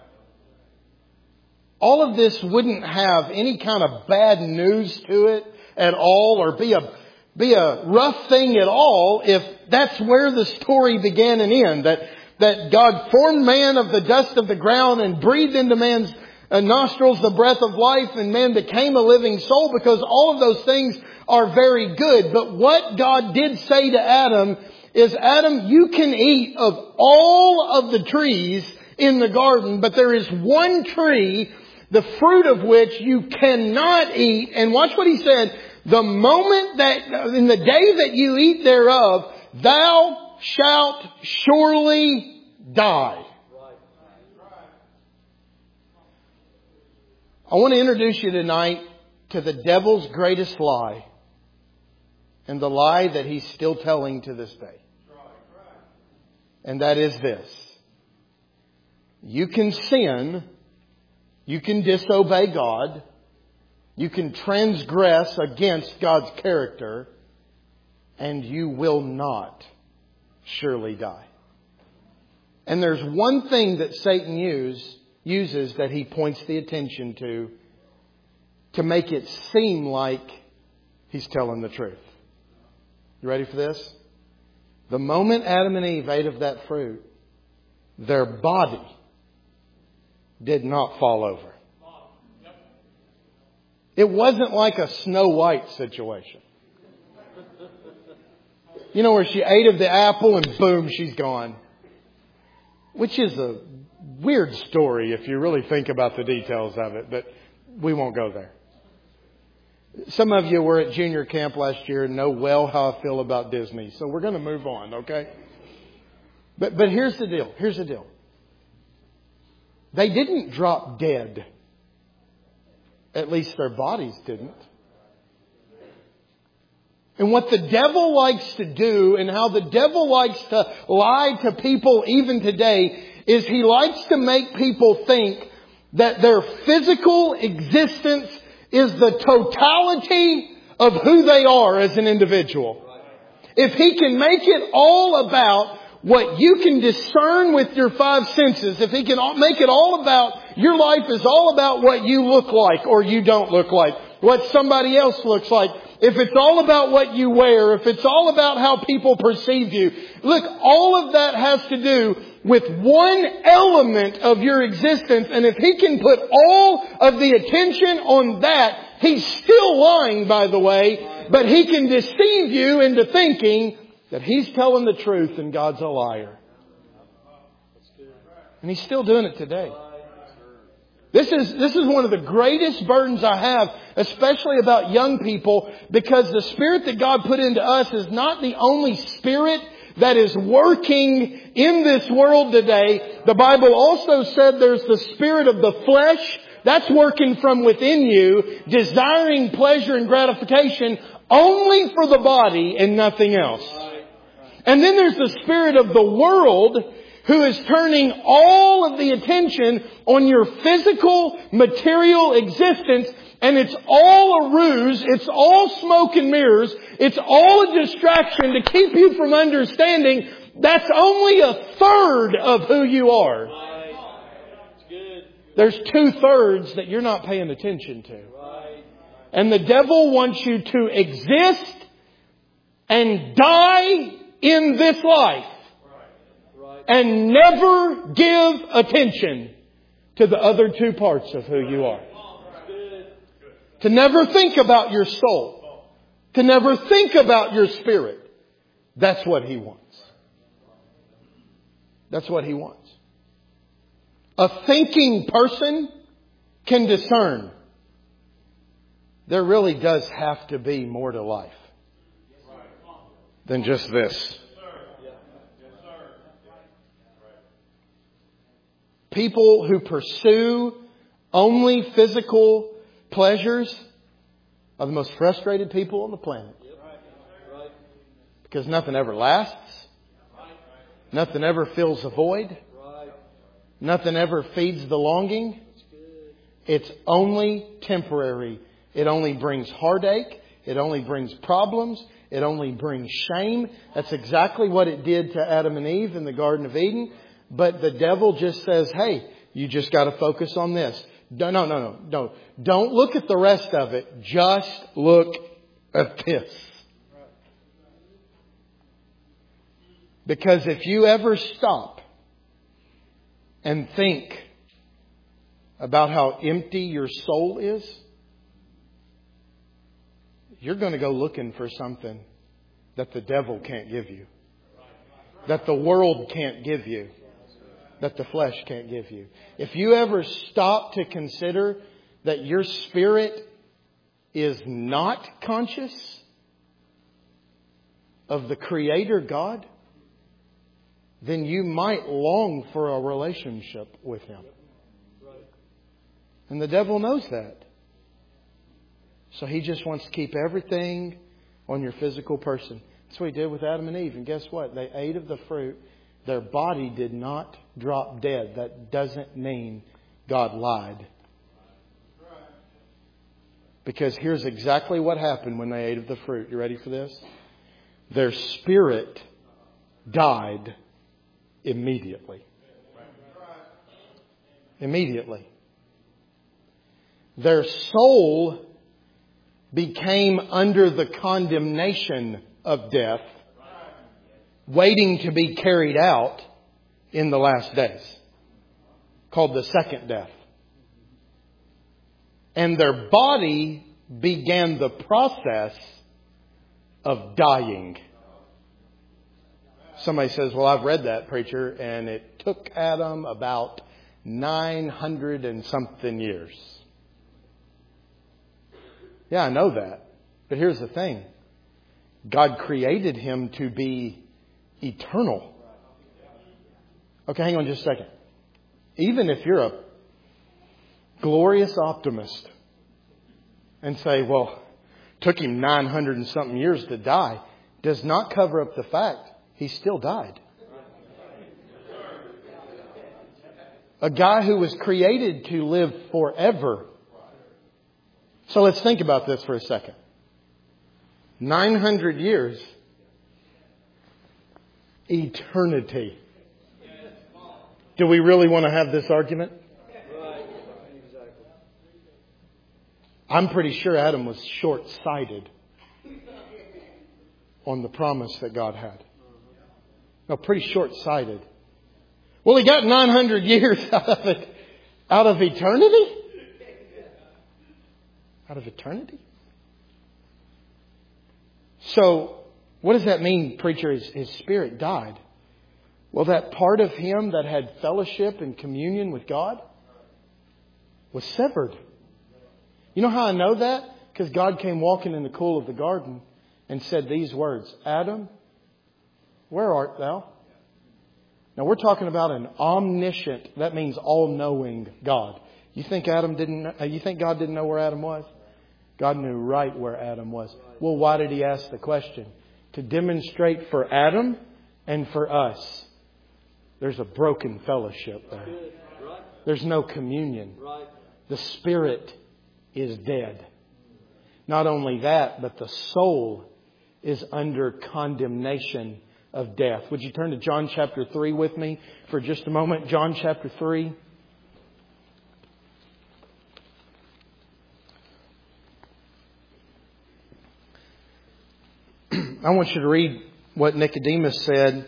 All of this wouldn't have any kind of bad news to it at all or be a rough thing at all if that's where the story began and ended. That God formed man of the dust of the ground and breathed into man's nostrils the breath of life, and man became a living soul, because all of those things are very good. But what God did say to Adam is, Adam, you can eat of all of the trees in the garden, but there is one tree, the fruit of which you cannot eat. And watch what he said. The moment that, in the day that you eat thereof, thou shalt surely die. I want to introduce you tonight to the devil's greatest lie, and the lie that he's still telling to this day. And that is this. You can sin, you can disobey God, you can transgress against God's character, and you will not surely die. And there's one thing that Satan uses that he points the attention to make it seem like he's telling the truth. You ready for this? The moment Adam and Eve ate of that fruit, their body did not fall over. It wasn't like a Snow White situation. You know, where she ate of the apple and boom, she's gone. Which is a weird story if you really think about the details of it, but we won't go there. Some of you were at junior camp last year and know well how I feel about Disney, so we're going to move on, okay? But here's the deal. Here's the deal. They didn't drop dead. At least their bodies didn't. And what the devil likes to do and how the devil likes to lie to people even today is he likes to make people think that their physical existence is the totality of who they are as an individual. If he can make it all about what you can discern with your five senses, if he can make it all about your life is all about what you look like or you don't look like, what somebody else looks like, if it's all about what you wear, if it's all about how people perceive you, look, all of that has to do with one element of your existence. And if he can put all of the attention on that, he's still lying, by the way, but he can deceive you into thinking that he's telling the truth and God's a liar. And he's still doing it today. This is one of the greatest burdens I have, especially about young people, because the Spirit that God put into us is not the only Spirit that is working in this world today. The Bible also said there's the spirit of the flesh that's working from within you, desiring pleasure and gratification only for the body and nothing else. And then there's the spirit of the world who is turning all of the attention on your physical, material existence. And it's all a ruse. It's all smoke and mirrors. It's all a distraction to keep you from understanding that's only a third of who you are. There's 2/3 that you're not paying attention to. And the devil wants you to exist and die in this life and never give attention to the other 2 parts of who you are. To never think about your soul. To never think about your spirit. That's what he wants. That's what he wants. A thinking person can discern. There really does have to be more to life than just this. People who pursue only physical pleasures are the most frustrated people on the planet. Because nothing ever lasts. Nothing ever fills a void. Nothing ever feeds the longing. It's only temporary. It only brings heartache. It only brings problems. It only brings shame. That's exactly what it did to Adam and Eve in the Garden of Eden. But the devil just says, hey, you just got to focus on this. No. Don't look at the rest of it. Just look at this. Because if you ever stop and think about how empty your soul is, you're going to go looking for something that the devil can't give you. That the world can't give you. That the flesh can't give you. If you ever stop to consider that your spirit is not conscious of the Creator God, then you might long for a relationship with Him. And the devil knows that. So he just wants to keep everything on your physical person. That's what he did with Adam and Eve. And guess what? They ate of the fruit. Their body did not drop dead. That doesn't mean God lied. Because here's exactly what happened when they ate of the fruit. You ready for this? Their spirit died immediately. Immediately. Their soul became under the condemnation of death, waiting to be carried out in the last days, called the second death. And their body began the process of dying. Somebody says, well, I've read that, preacher, and it took Adam about 900 and something years. Yeah, I know that. But here's the thing. God created him to be eternal. Okay, hang on just a second. Even if you're a glorious optimist and say, well, it took him 900 and something years to die, does not cover up the fact he still died. A guy who was created to live forever. So let's think about this for a second. 900 years. Eternity. Do we really want to have this argument? I'm pretty sure Adam was short-sighted on the promise that God had. No, pretty short-sighted. Well, he got 900 years out of it. Out of eternity? Out of eternity? So, what does that mean, preacher? His spirit died. Well, that part of him that had fellowship and communion with God was severed. You know how I know that? Because God came walking in the cool of the garden and said these words, Adam, where art thou? Now we're talking about an omniscient, that means all-knowing God. You think God didn't know where Adam was? God knew right where Adam was. Well, why did he ask the question? To demonstrate for Adam and for us, there's a broken fellowship there. There's no communion. The spirit is dead. Not only that, but the soul is under condemnation of death. Would you turn to John chapter 3 with me for just a moment? John chapter 3. I want you to read what Nicodemus said,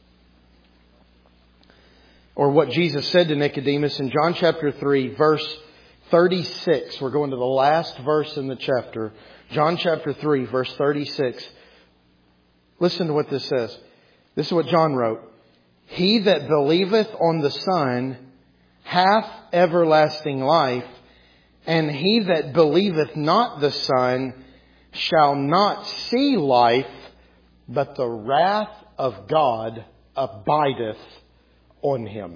or what Jesus said to Nicodemus in John chapter 3, verse 36. We're going to the last verse in the chapter. John chapter 3, verse 36. Listen to what this says. This is what John wrote. He that believeth on the Son hath everlasting life, and he that believeth not the Son shall not see life, but the wrath of God abideth on him.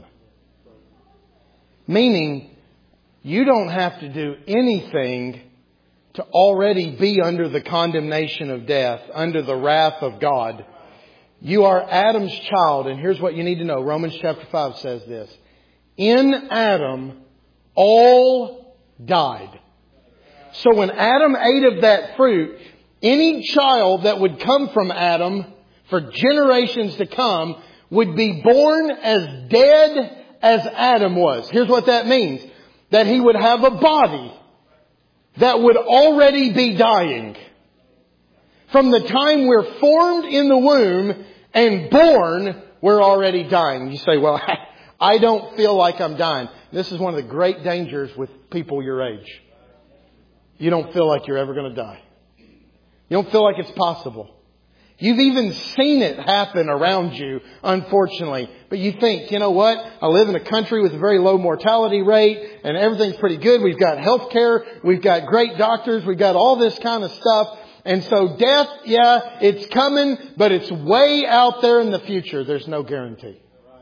Meaning, you don't have to do anything to already be under the condemnation of death, under the wrath of God. You are Adam's child, and here's what you need to know. Romans chapter 5 says this. In Adam, all died. So when Adam ate of that fruit, any child that would come from Adam for generations to come would be born as dead as Adam was. Here's what that means. That he would have a body that would already be dying. From the time we're formed in the womb and born, we're already dying. You say, well, I don't feel like I'm dying. This is one of the great dangers with people your age. You don't feel like you're ever going to die. You don't feel like it's possible. You've even seen it happen around you, unfortunately. But you think, you know what? I live in a country with a very low mortality rate and everything's pretty good. We've got health care. We've got great doctors. We've got all this kind of stuff. And so death, yeah, it's coming, but it's way out there in the future. There's no guarantee.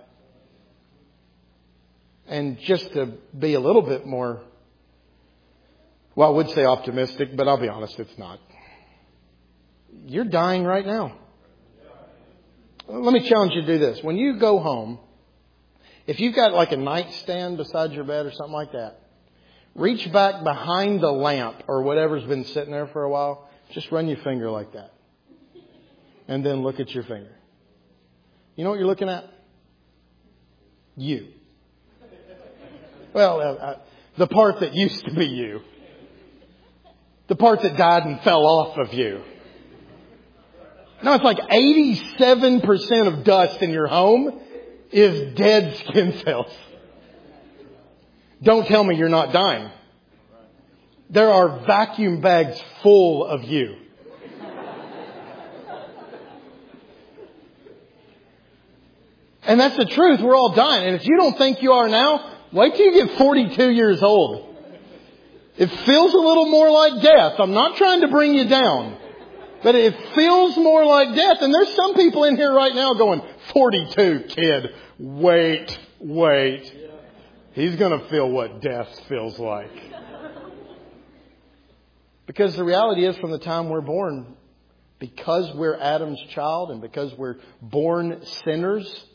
And just to be a little bit more, well, I would say optimistic, but I'll be honest, it's not. You're dying right now. Let me challenge you to do this. When you go home, if you've got like a nightstand beside your bed or something like that, reach back behind the lamp or whatever's been sitting there for a while. Just run your finger like that. And then look at your finger. You know what you're looking at? You. Well, the part that used to be you. The part that died and fell off of you. No, it's like 87% of dust in your home is dead skin cells. Don't tell me you're not dying. There are vacuum bags full of you. And that's the truth. We're all dying. And if you don't think you are now, wait till you get 42 years old. It feels a little more like death. I'm not trying to bring you down. But it feels more like death. And there's some people in here right now going, 42, kid. Wait. He's going to feel what death feels like. Because the reality is, from the time we're born, because we're Adam's child and because we're born sinners,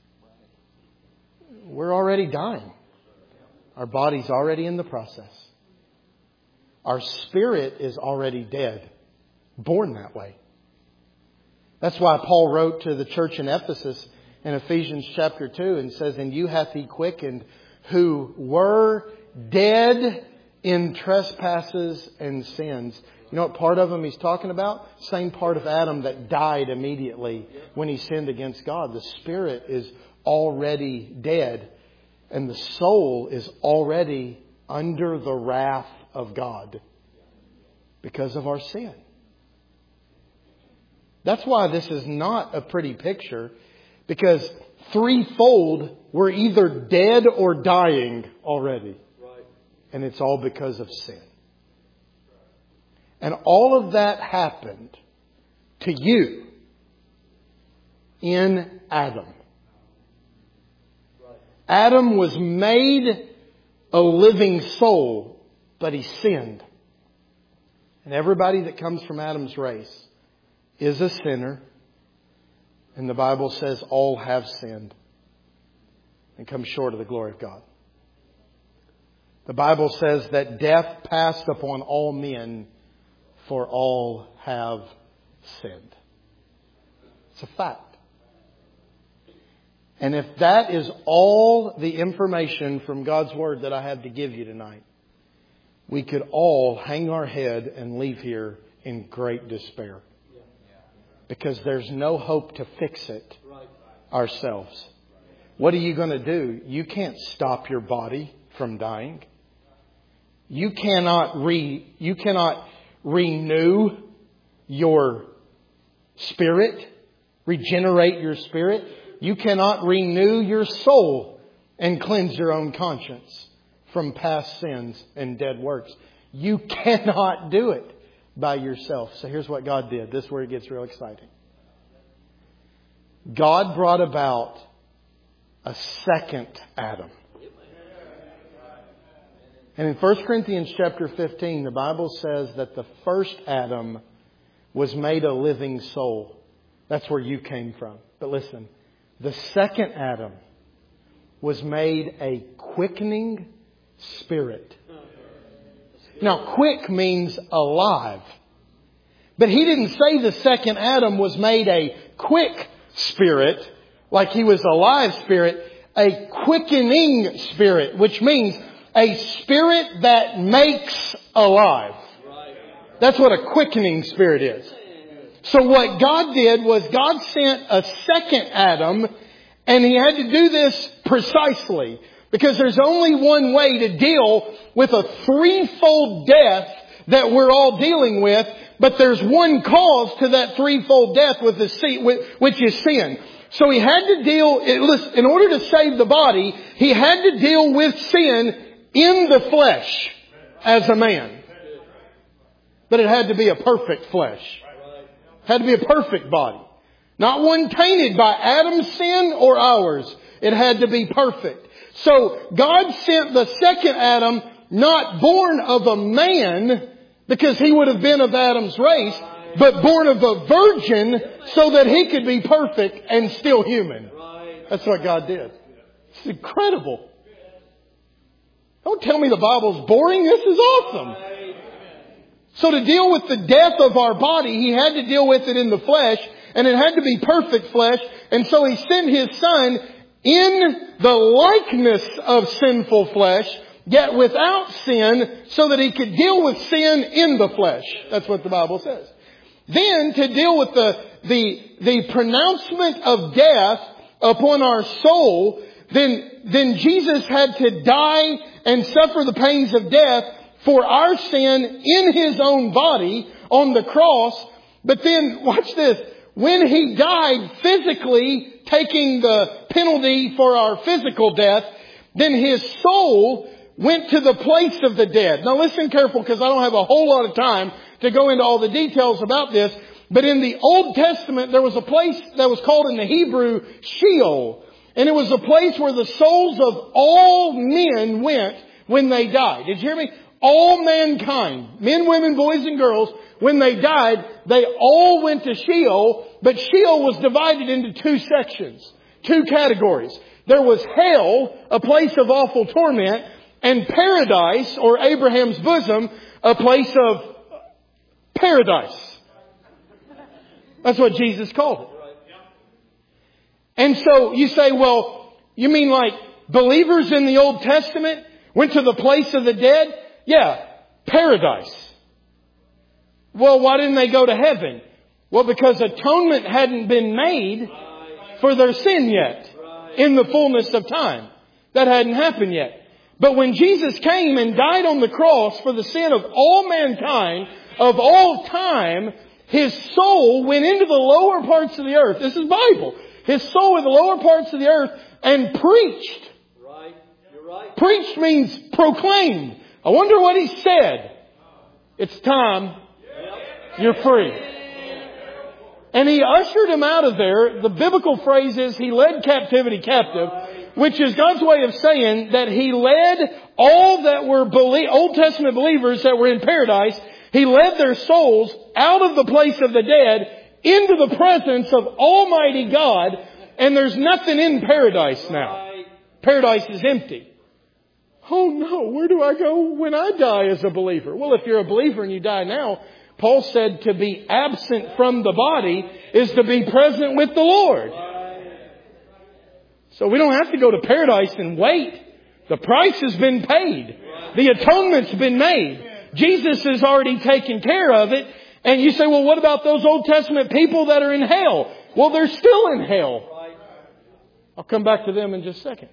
we're already dying. Our body's already in the process. Our spirit is already dead. Born that way. That's why Paul wrote to the church in Ephesus in Ephesians chapter 2 and says, "And you hath he quickened who were dead in trespasses and sins." You know what part of them he's talking about? Same part of Adam that died immediately when he sinned against God. The spirit is already dead. And the soul is already under the wrath of God because of our sin. That's why this is not a pretty picture. Because threefold, we're either dead or dying already. And it's all because of sin. And all of that happened to you in Adam. Adam was made a living soul, but he sinned. And everybody that comes from Adam's race is a sinner. And the Bible says all have sinned and come short of the glory of God. The Bible says that death passed upon all men, for all have sinned. It's a fact. And if that is all the information from God's Word that I have to give you tonight, we could all hang our head and leave here in great despair. Because there's no hope to fix it ourselves. What are you going to do? You can't stop your body from dying. You cannot renew your spirit, regenerate your spirit. You cannot renew your soul and cleanse your own conscience from past sins and dead works. You cannot do it by yourself. So here's what God did. This is where it gets real exciting. God brought about a second Adam. And in 1 Corinthians chapter 15, the Bible says that the first Adam was made a living soul. That's where you came from. But listen, the second Adam was made a quickening spirit. Now, quick means alive. But he didn't say the second Adam was made a quick spirit, like he was a live spirit, a quickening spirit, which means a spirit that makes alive. That's what a quickening spirit is. So what God did was God sent a second Adam, and he had to do this precisely because there's only one way to deal with a threefold death that we're all dealing with, but there's one cause to that threefold death which is sin. So he had to deal, in order to save the body, he had to deal with sin in the flesh as a man. But it had to be a perfect flesh. It had to be a perfect body. Not one tainted by Adam's sin or ours. It had to be perfect. So God sent the second Adam, not born of a man, because he would have been of Adam's race, but born of a virgin so that he could be perfect and still human. That's what God did. It's incredible. Don't tell me the Bible's boring. This is awesome. So to deal with the death of our body, he had to deal with it in the flesh, and it had to be perfect flesh. And so he sent his son in the likeness of sinful flesh, yet without sin, so that He could deal with sin in the flesh. That's what the Bible says. Then to deal with the pronouncement of death upon our soul, then Jesus had to die and suffer the pains of death for our sin in His own body on the cross. But then, watch this, when He died physically, taking the penalty for our physical death, then His soul went to the place of the dead. Now listen careful, because I don't have a whole lot of time to go into all the details about this. But in the Old Testament, there was a place that was called in the Hebrew Sheol. And it was a place where the souls of all men went when they died. Did you hear me? All mankind, men, women, boys, and girls, when they died, they all went to Sheol. But Sheol was divided into two sections, two categories. There was hell, a place of awful torment, and paradise, or Abraham's bosom, a place of paradise. That's what Jesus called it. And so you say, well, you mean like believers in the Old Testament went to the place of the dead? Yeah, paradise. Well, why didn't they go to heaven? Well, because atonement hadn't been made for their sin yet in the fullness of time. That hadn't happened yet. But when Jesus came and died on the cross for the sin of all mankind, of all time, His soul went into the lower parts of the earth. This is Bible. His soul in the lower parts of the earth and preached. Right. You're right. Preached means proclaimed. I wonder what He said. It's time. You're free. And He ushered him out of there. The biblical phrase is He led captivity captive, which is God's way of saying that He led all that were Old Testament believers that were in paradise. He led their souls out of the place of the dead into the presence of Almighty God. And there's nothing in paradise now. Paradise is empty. Oh no, where do I go when I die as a believer? Well, if you're a believer and you die now, Paul said to be absent from the body is to be present with the Lord. So we don't have to go to paradise and wait. The price has been paid. The atonement's been made. Jesus has already taken care of it. And you say, well, what about those Old Testament people that are in hell? Well, they're still in hell. I'll come back to them in just a second.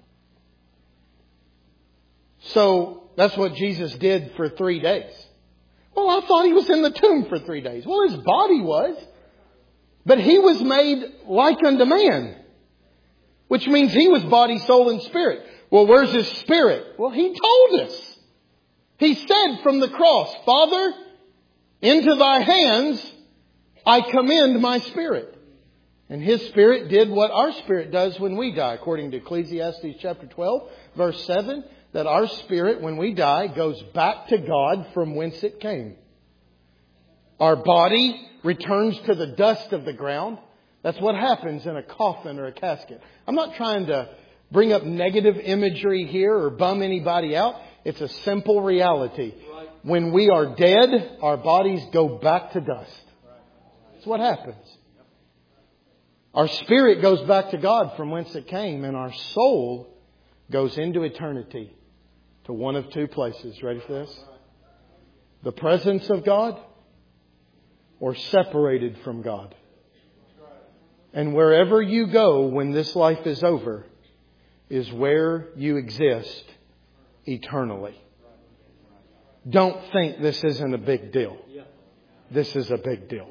So that's what Jesus did for 3 days. Well, I thought He was in the tomb for 3 days. Well, His body was. But He was made like unto man. Which means He was body, soul, and spirit. Well, where's His spirit? Well, He told us. He said from the cross, Father, into Thy hands I commend my spirit. And His spirit did what our spirit does when we die. According to Ecclesiastes chapter 12, verse 7. That our spirit, when we die, goes back to God from whence it came. Our body returns to the dust of the ground. That's what happens in a coffin or a casket. I'm not trying to bring up negative imagery here or bum anybody out. It's a simple reality. When we are dead, our bodies go back to dust. That's what happens. Our spirit goes back to God from whence it came, and our soul goes into eternity. To one of two places. Ready for this? The presence of God or separated from God. And wherever you go when this life is over is where you exist eternally. Don't think this isn't a big deal. This is a big deal.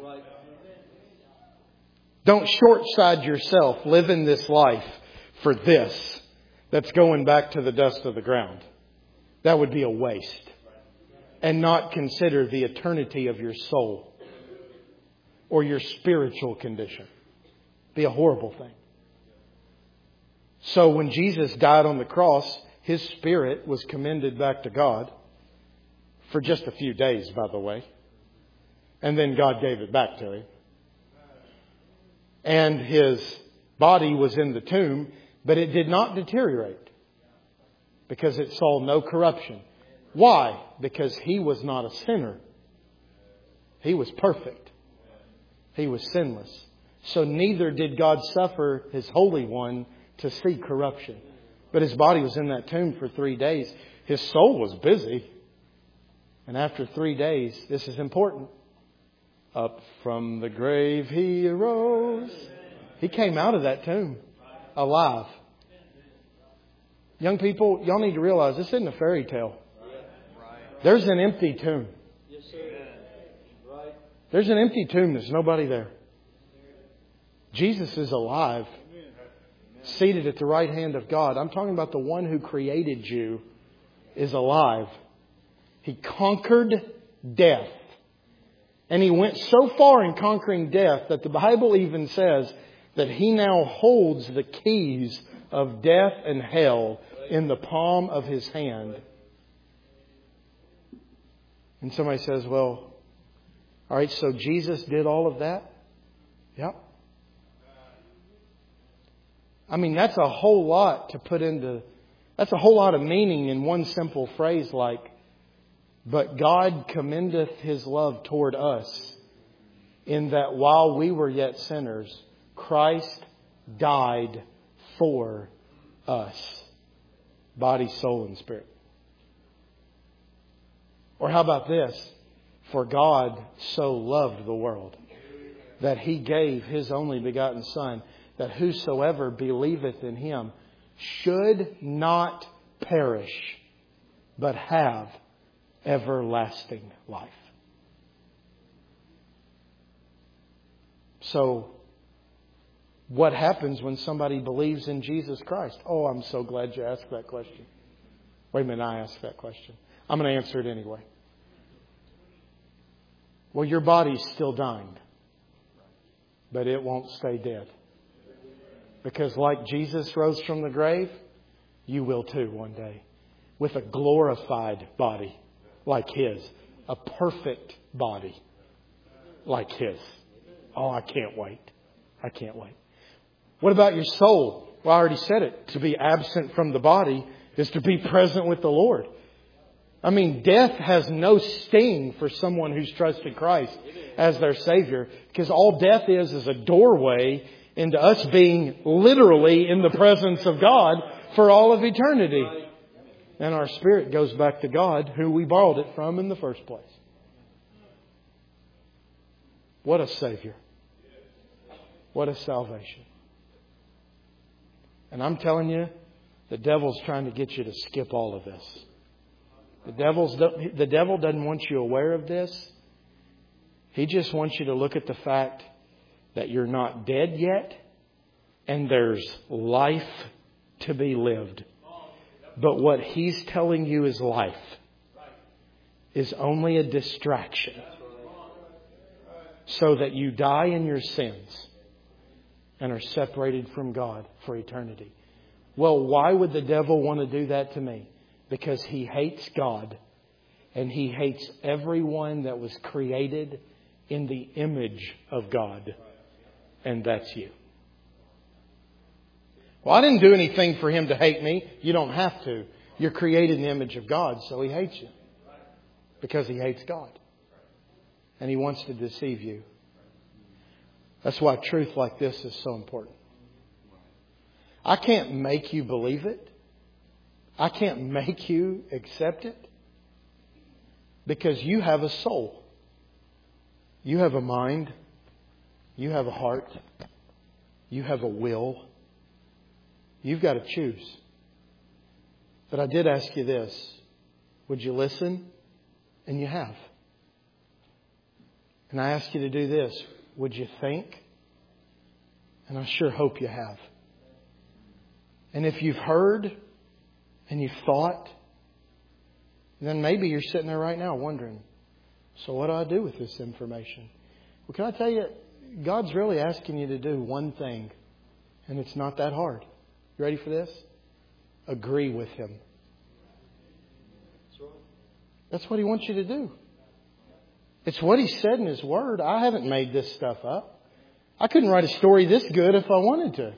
Don't short-side yourself living this life for this that's going back to the dust of the ground. That would be a waste. And not consider the eternity of your soul or your spiritual condition. Be a horrible thing. So when Jesus died on the cross, His spirit was commended back to God for just a few days, by the way. And then God gave it back to Him. And His body was in the tomb, but it did not deteriorate. Because it saw no corruption. Why? Because He was not a sinner. He was perfect. He was sinless. So neither did God suffer His Holy One to see corruption. But his body was in that tomb for 3 days. His soul was busy. And after 3 days, this is important. Up from the grave he arose. He came out of that tomb alive. Young people, y'all need to realize this isn't a fairy tale. There's an empty tomb. There's an empty tomb. There's nobody there. Jesus is alive, seated at the right hand of God. I'm talking about the one who created you is alive. He conquered death. And He went so far in conquering death that the Bible even says that He now holds the keys of death and hell in the palm of His hand. And somebody says, well, all right, so Jesus did all of that? Yep. I mean, that's a whole lot to put into, that's a whole lot of meaning in one simple phrase like, but God commendeth His love toward us in that while we were yet sinners, Christ died for us. Body, soul, and spirit. Or how about this? For God so loved the world that He gave His only begotten Son, that whosoever believeth in Him should not perish, but have everlasting life. So, what happens when somebody believes in Jesus Christ? Oh, I'm so glad you asked that question. Wait a minute, I asked that question. I'm going to answer it anyway. Well, your body's still dying, but it won't stay dead. Because like Jesus rose from the grave, you will too one day. With a glorified body like His. A perfect body like His. Oh, I can't wait. I can't wait. What about your soul? Well, I already said it. To be absent from the body is to be present with the Lord. I mean, death has no sting for someone who's trusted Christ as their Savior. Because all death is a doorway into us being literally in the presence of God for all of eternity. And our spirit goes back to God, who we borrowed it from in the first place. What a Savior. What a salvation. And I'm telling you, the devil's trying to get you to skip all of this. The devil doesn't want you aware of this. He just wants you to look at the fact that you're not dead yet and there's life to be lived. But what he's telling you is life is only a distraction so that you die in your sins and are separated from God for eternity. Well, why would the devil want to do that to me? Because he hates God and he hates everyone that was created in the image of God. And that's you. Well, I didn't do anything for him to hate me. You don't have to. You're created in the image of God, so he hates you. Because he hates God. And he wants to deceive you. That's why truth like this is so important. I can't make you believe it. I can't make you accept it. Because you have a soul. You have a mind. You have a heart. You have a will. You've got to choose. But I did ask you this. Would you listen? And you have. And I asked you to do this. Would you think? And I sure hope you have. And if you've heard and you've thought, then maybe you're sitting there right now wondering, so what do I do with this information? Well, can I tell you, God's really asking you to do one thing, and it's not that hard. You ready for this? Agree with Him. That's what He wants you to do. It's what He said in His Word. I haven't made this stuff up. I couldn't write a story this good if I wanted to.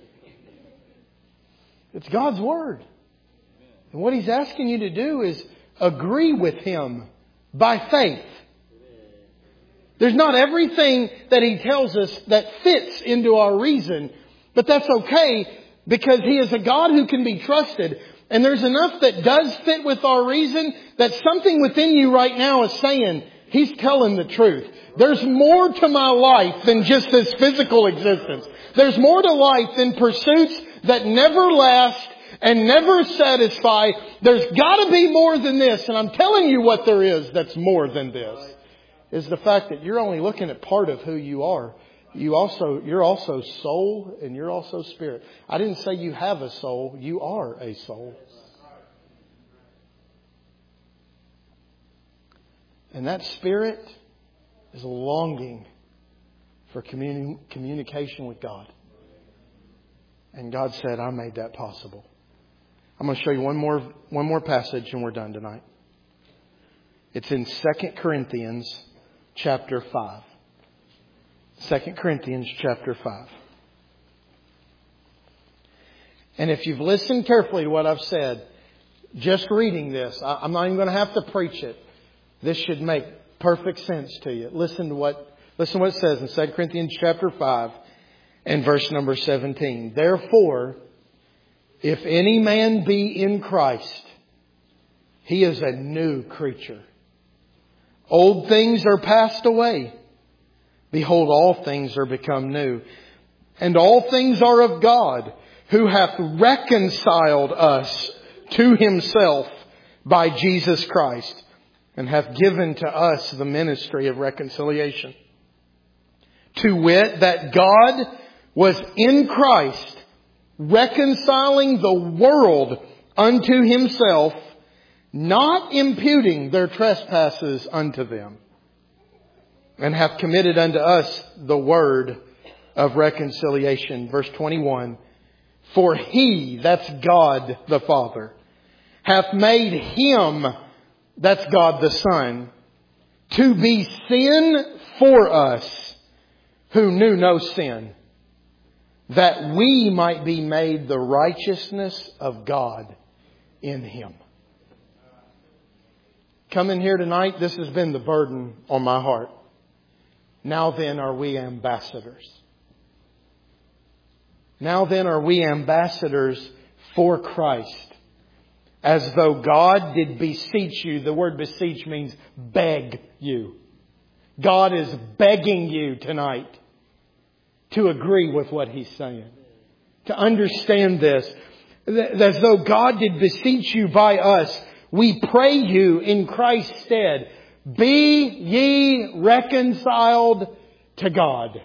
It's God's Word. And what He's asking you to do is agree with Him by faith. There's not everything that He tells us that fits into our reason, but that's okay because He is a God who can be trusted. And there's enough that does fit with our reason that something within you right now is saying, He's telling the truth. There's more to my life than just this physical existence. There's more to life than pursuits that never last and never satisfy. There's got to be more than this. And I'm telling you what there is that's more than this. Is the fact that you're only looking at part of who you are. You're also soul and you're also spirit. I didn't say you have a soul. You are a soul. And that spirit is longing for communication with God. And God said, I made that possible. I'm going to show you one more passage and we're done tonight. It's in 2 Corinthians chapter 5. 2 Corinthians chapter 5. And if you've listened carefully to what I've said, just reading this, I'm not even going to have to preach it. This should make perfect sense to you. Listen to what it says in 2 Corinthians chapter 5 and verse number 17. Therefore, if any man be in Christ, he is a new creature. Old things are passed away. Behold, all things are become new. And all things are of God, who hath reconciled us to Himself by Jesus Christ, and hath given to us the ministry of reconciliation. To wit, that God was in Christ, reconciling the world unto Himself, not imputing their trespasses unto them, and hath committed unto us the word of reconciliation. Verse 21. For He, that's God the Father, hath made Him, that's God the Son, to be sin for us who knew no sin, that we might be made the righteousness of God in Him. Coming here tonight, this has been the burden on my heart. Now then, are we ambassadors? Now then, are we ambassadors for Christ? As though God did beseech you. The word beseech means beg you. God is begging you tonight to agree with what He's saying. To understand this. As though God did beseech you by us, we pray you in Christ's stead, be ye reconciled to God.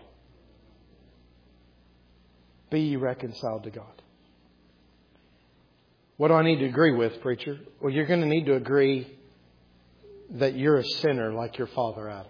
Be ye reconciled to God. What do I need to agree with, preacher? Well, you're going to need to agree that you're a sinner like your father Adam.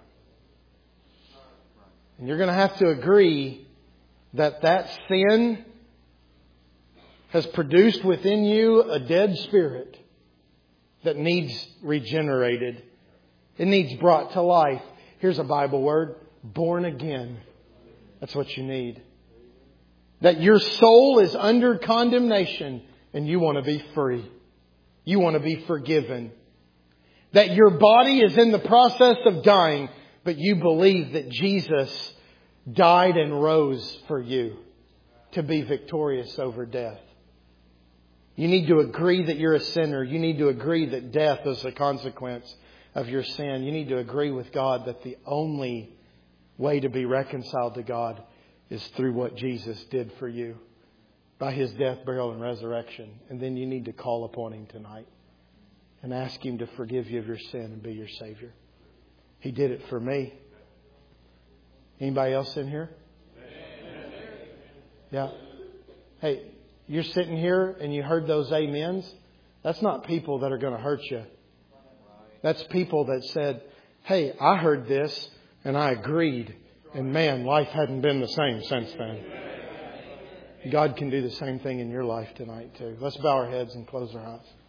And you're going to have to agree that that sin has produced within you a dead spirit that needs regenerated. It needs brought to life. Here's a Bible word. Born again. That's what you need. That your soul is under condemnation and you want to be free. You want to be forgiven. That your body is in the process of dying, but you believe that Jesus died and rose for you to be victorious over death. You need to agree that you're a sinner. You need to agree that death is a consequence of your sin. You need to agree with God that the only way to be reconciled to God is through what Jesus did for you by His death, burial, and resurrection. And then you need to call upon Him tonight and ask Him to forgive you of your sin and be your Savior. He did it for me. Anybody else in here? Yeah. Hey, you're sitting here and you heard those amens. That's not people that are going to hurt you. That's people that said, hey, I heard this and I agreed. And man, life hadn't been the same since then. God can do the same thing in your life tonight too. Let's bow our heads and close our eyes.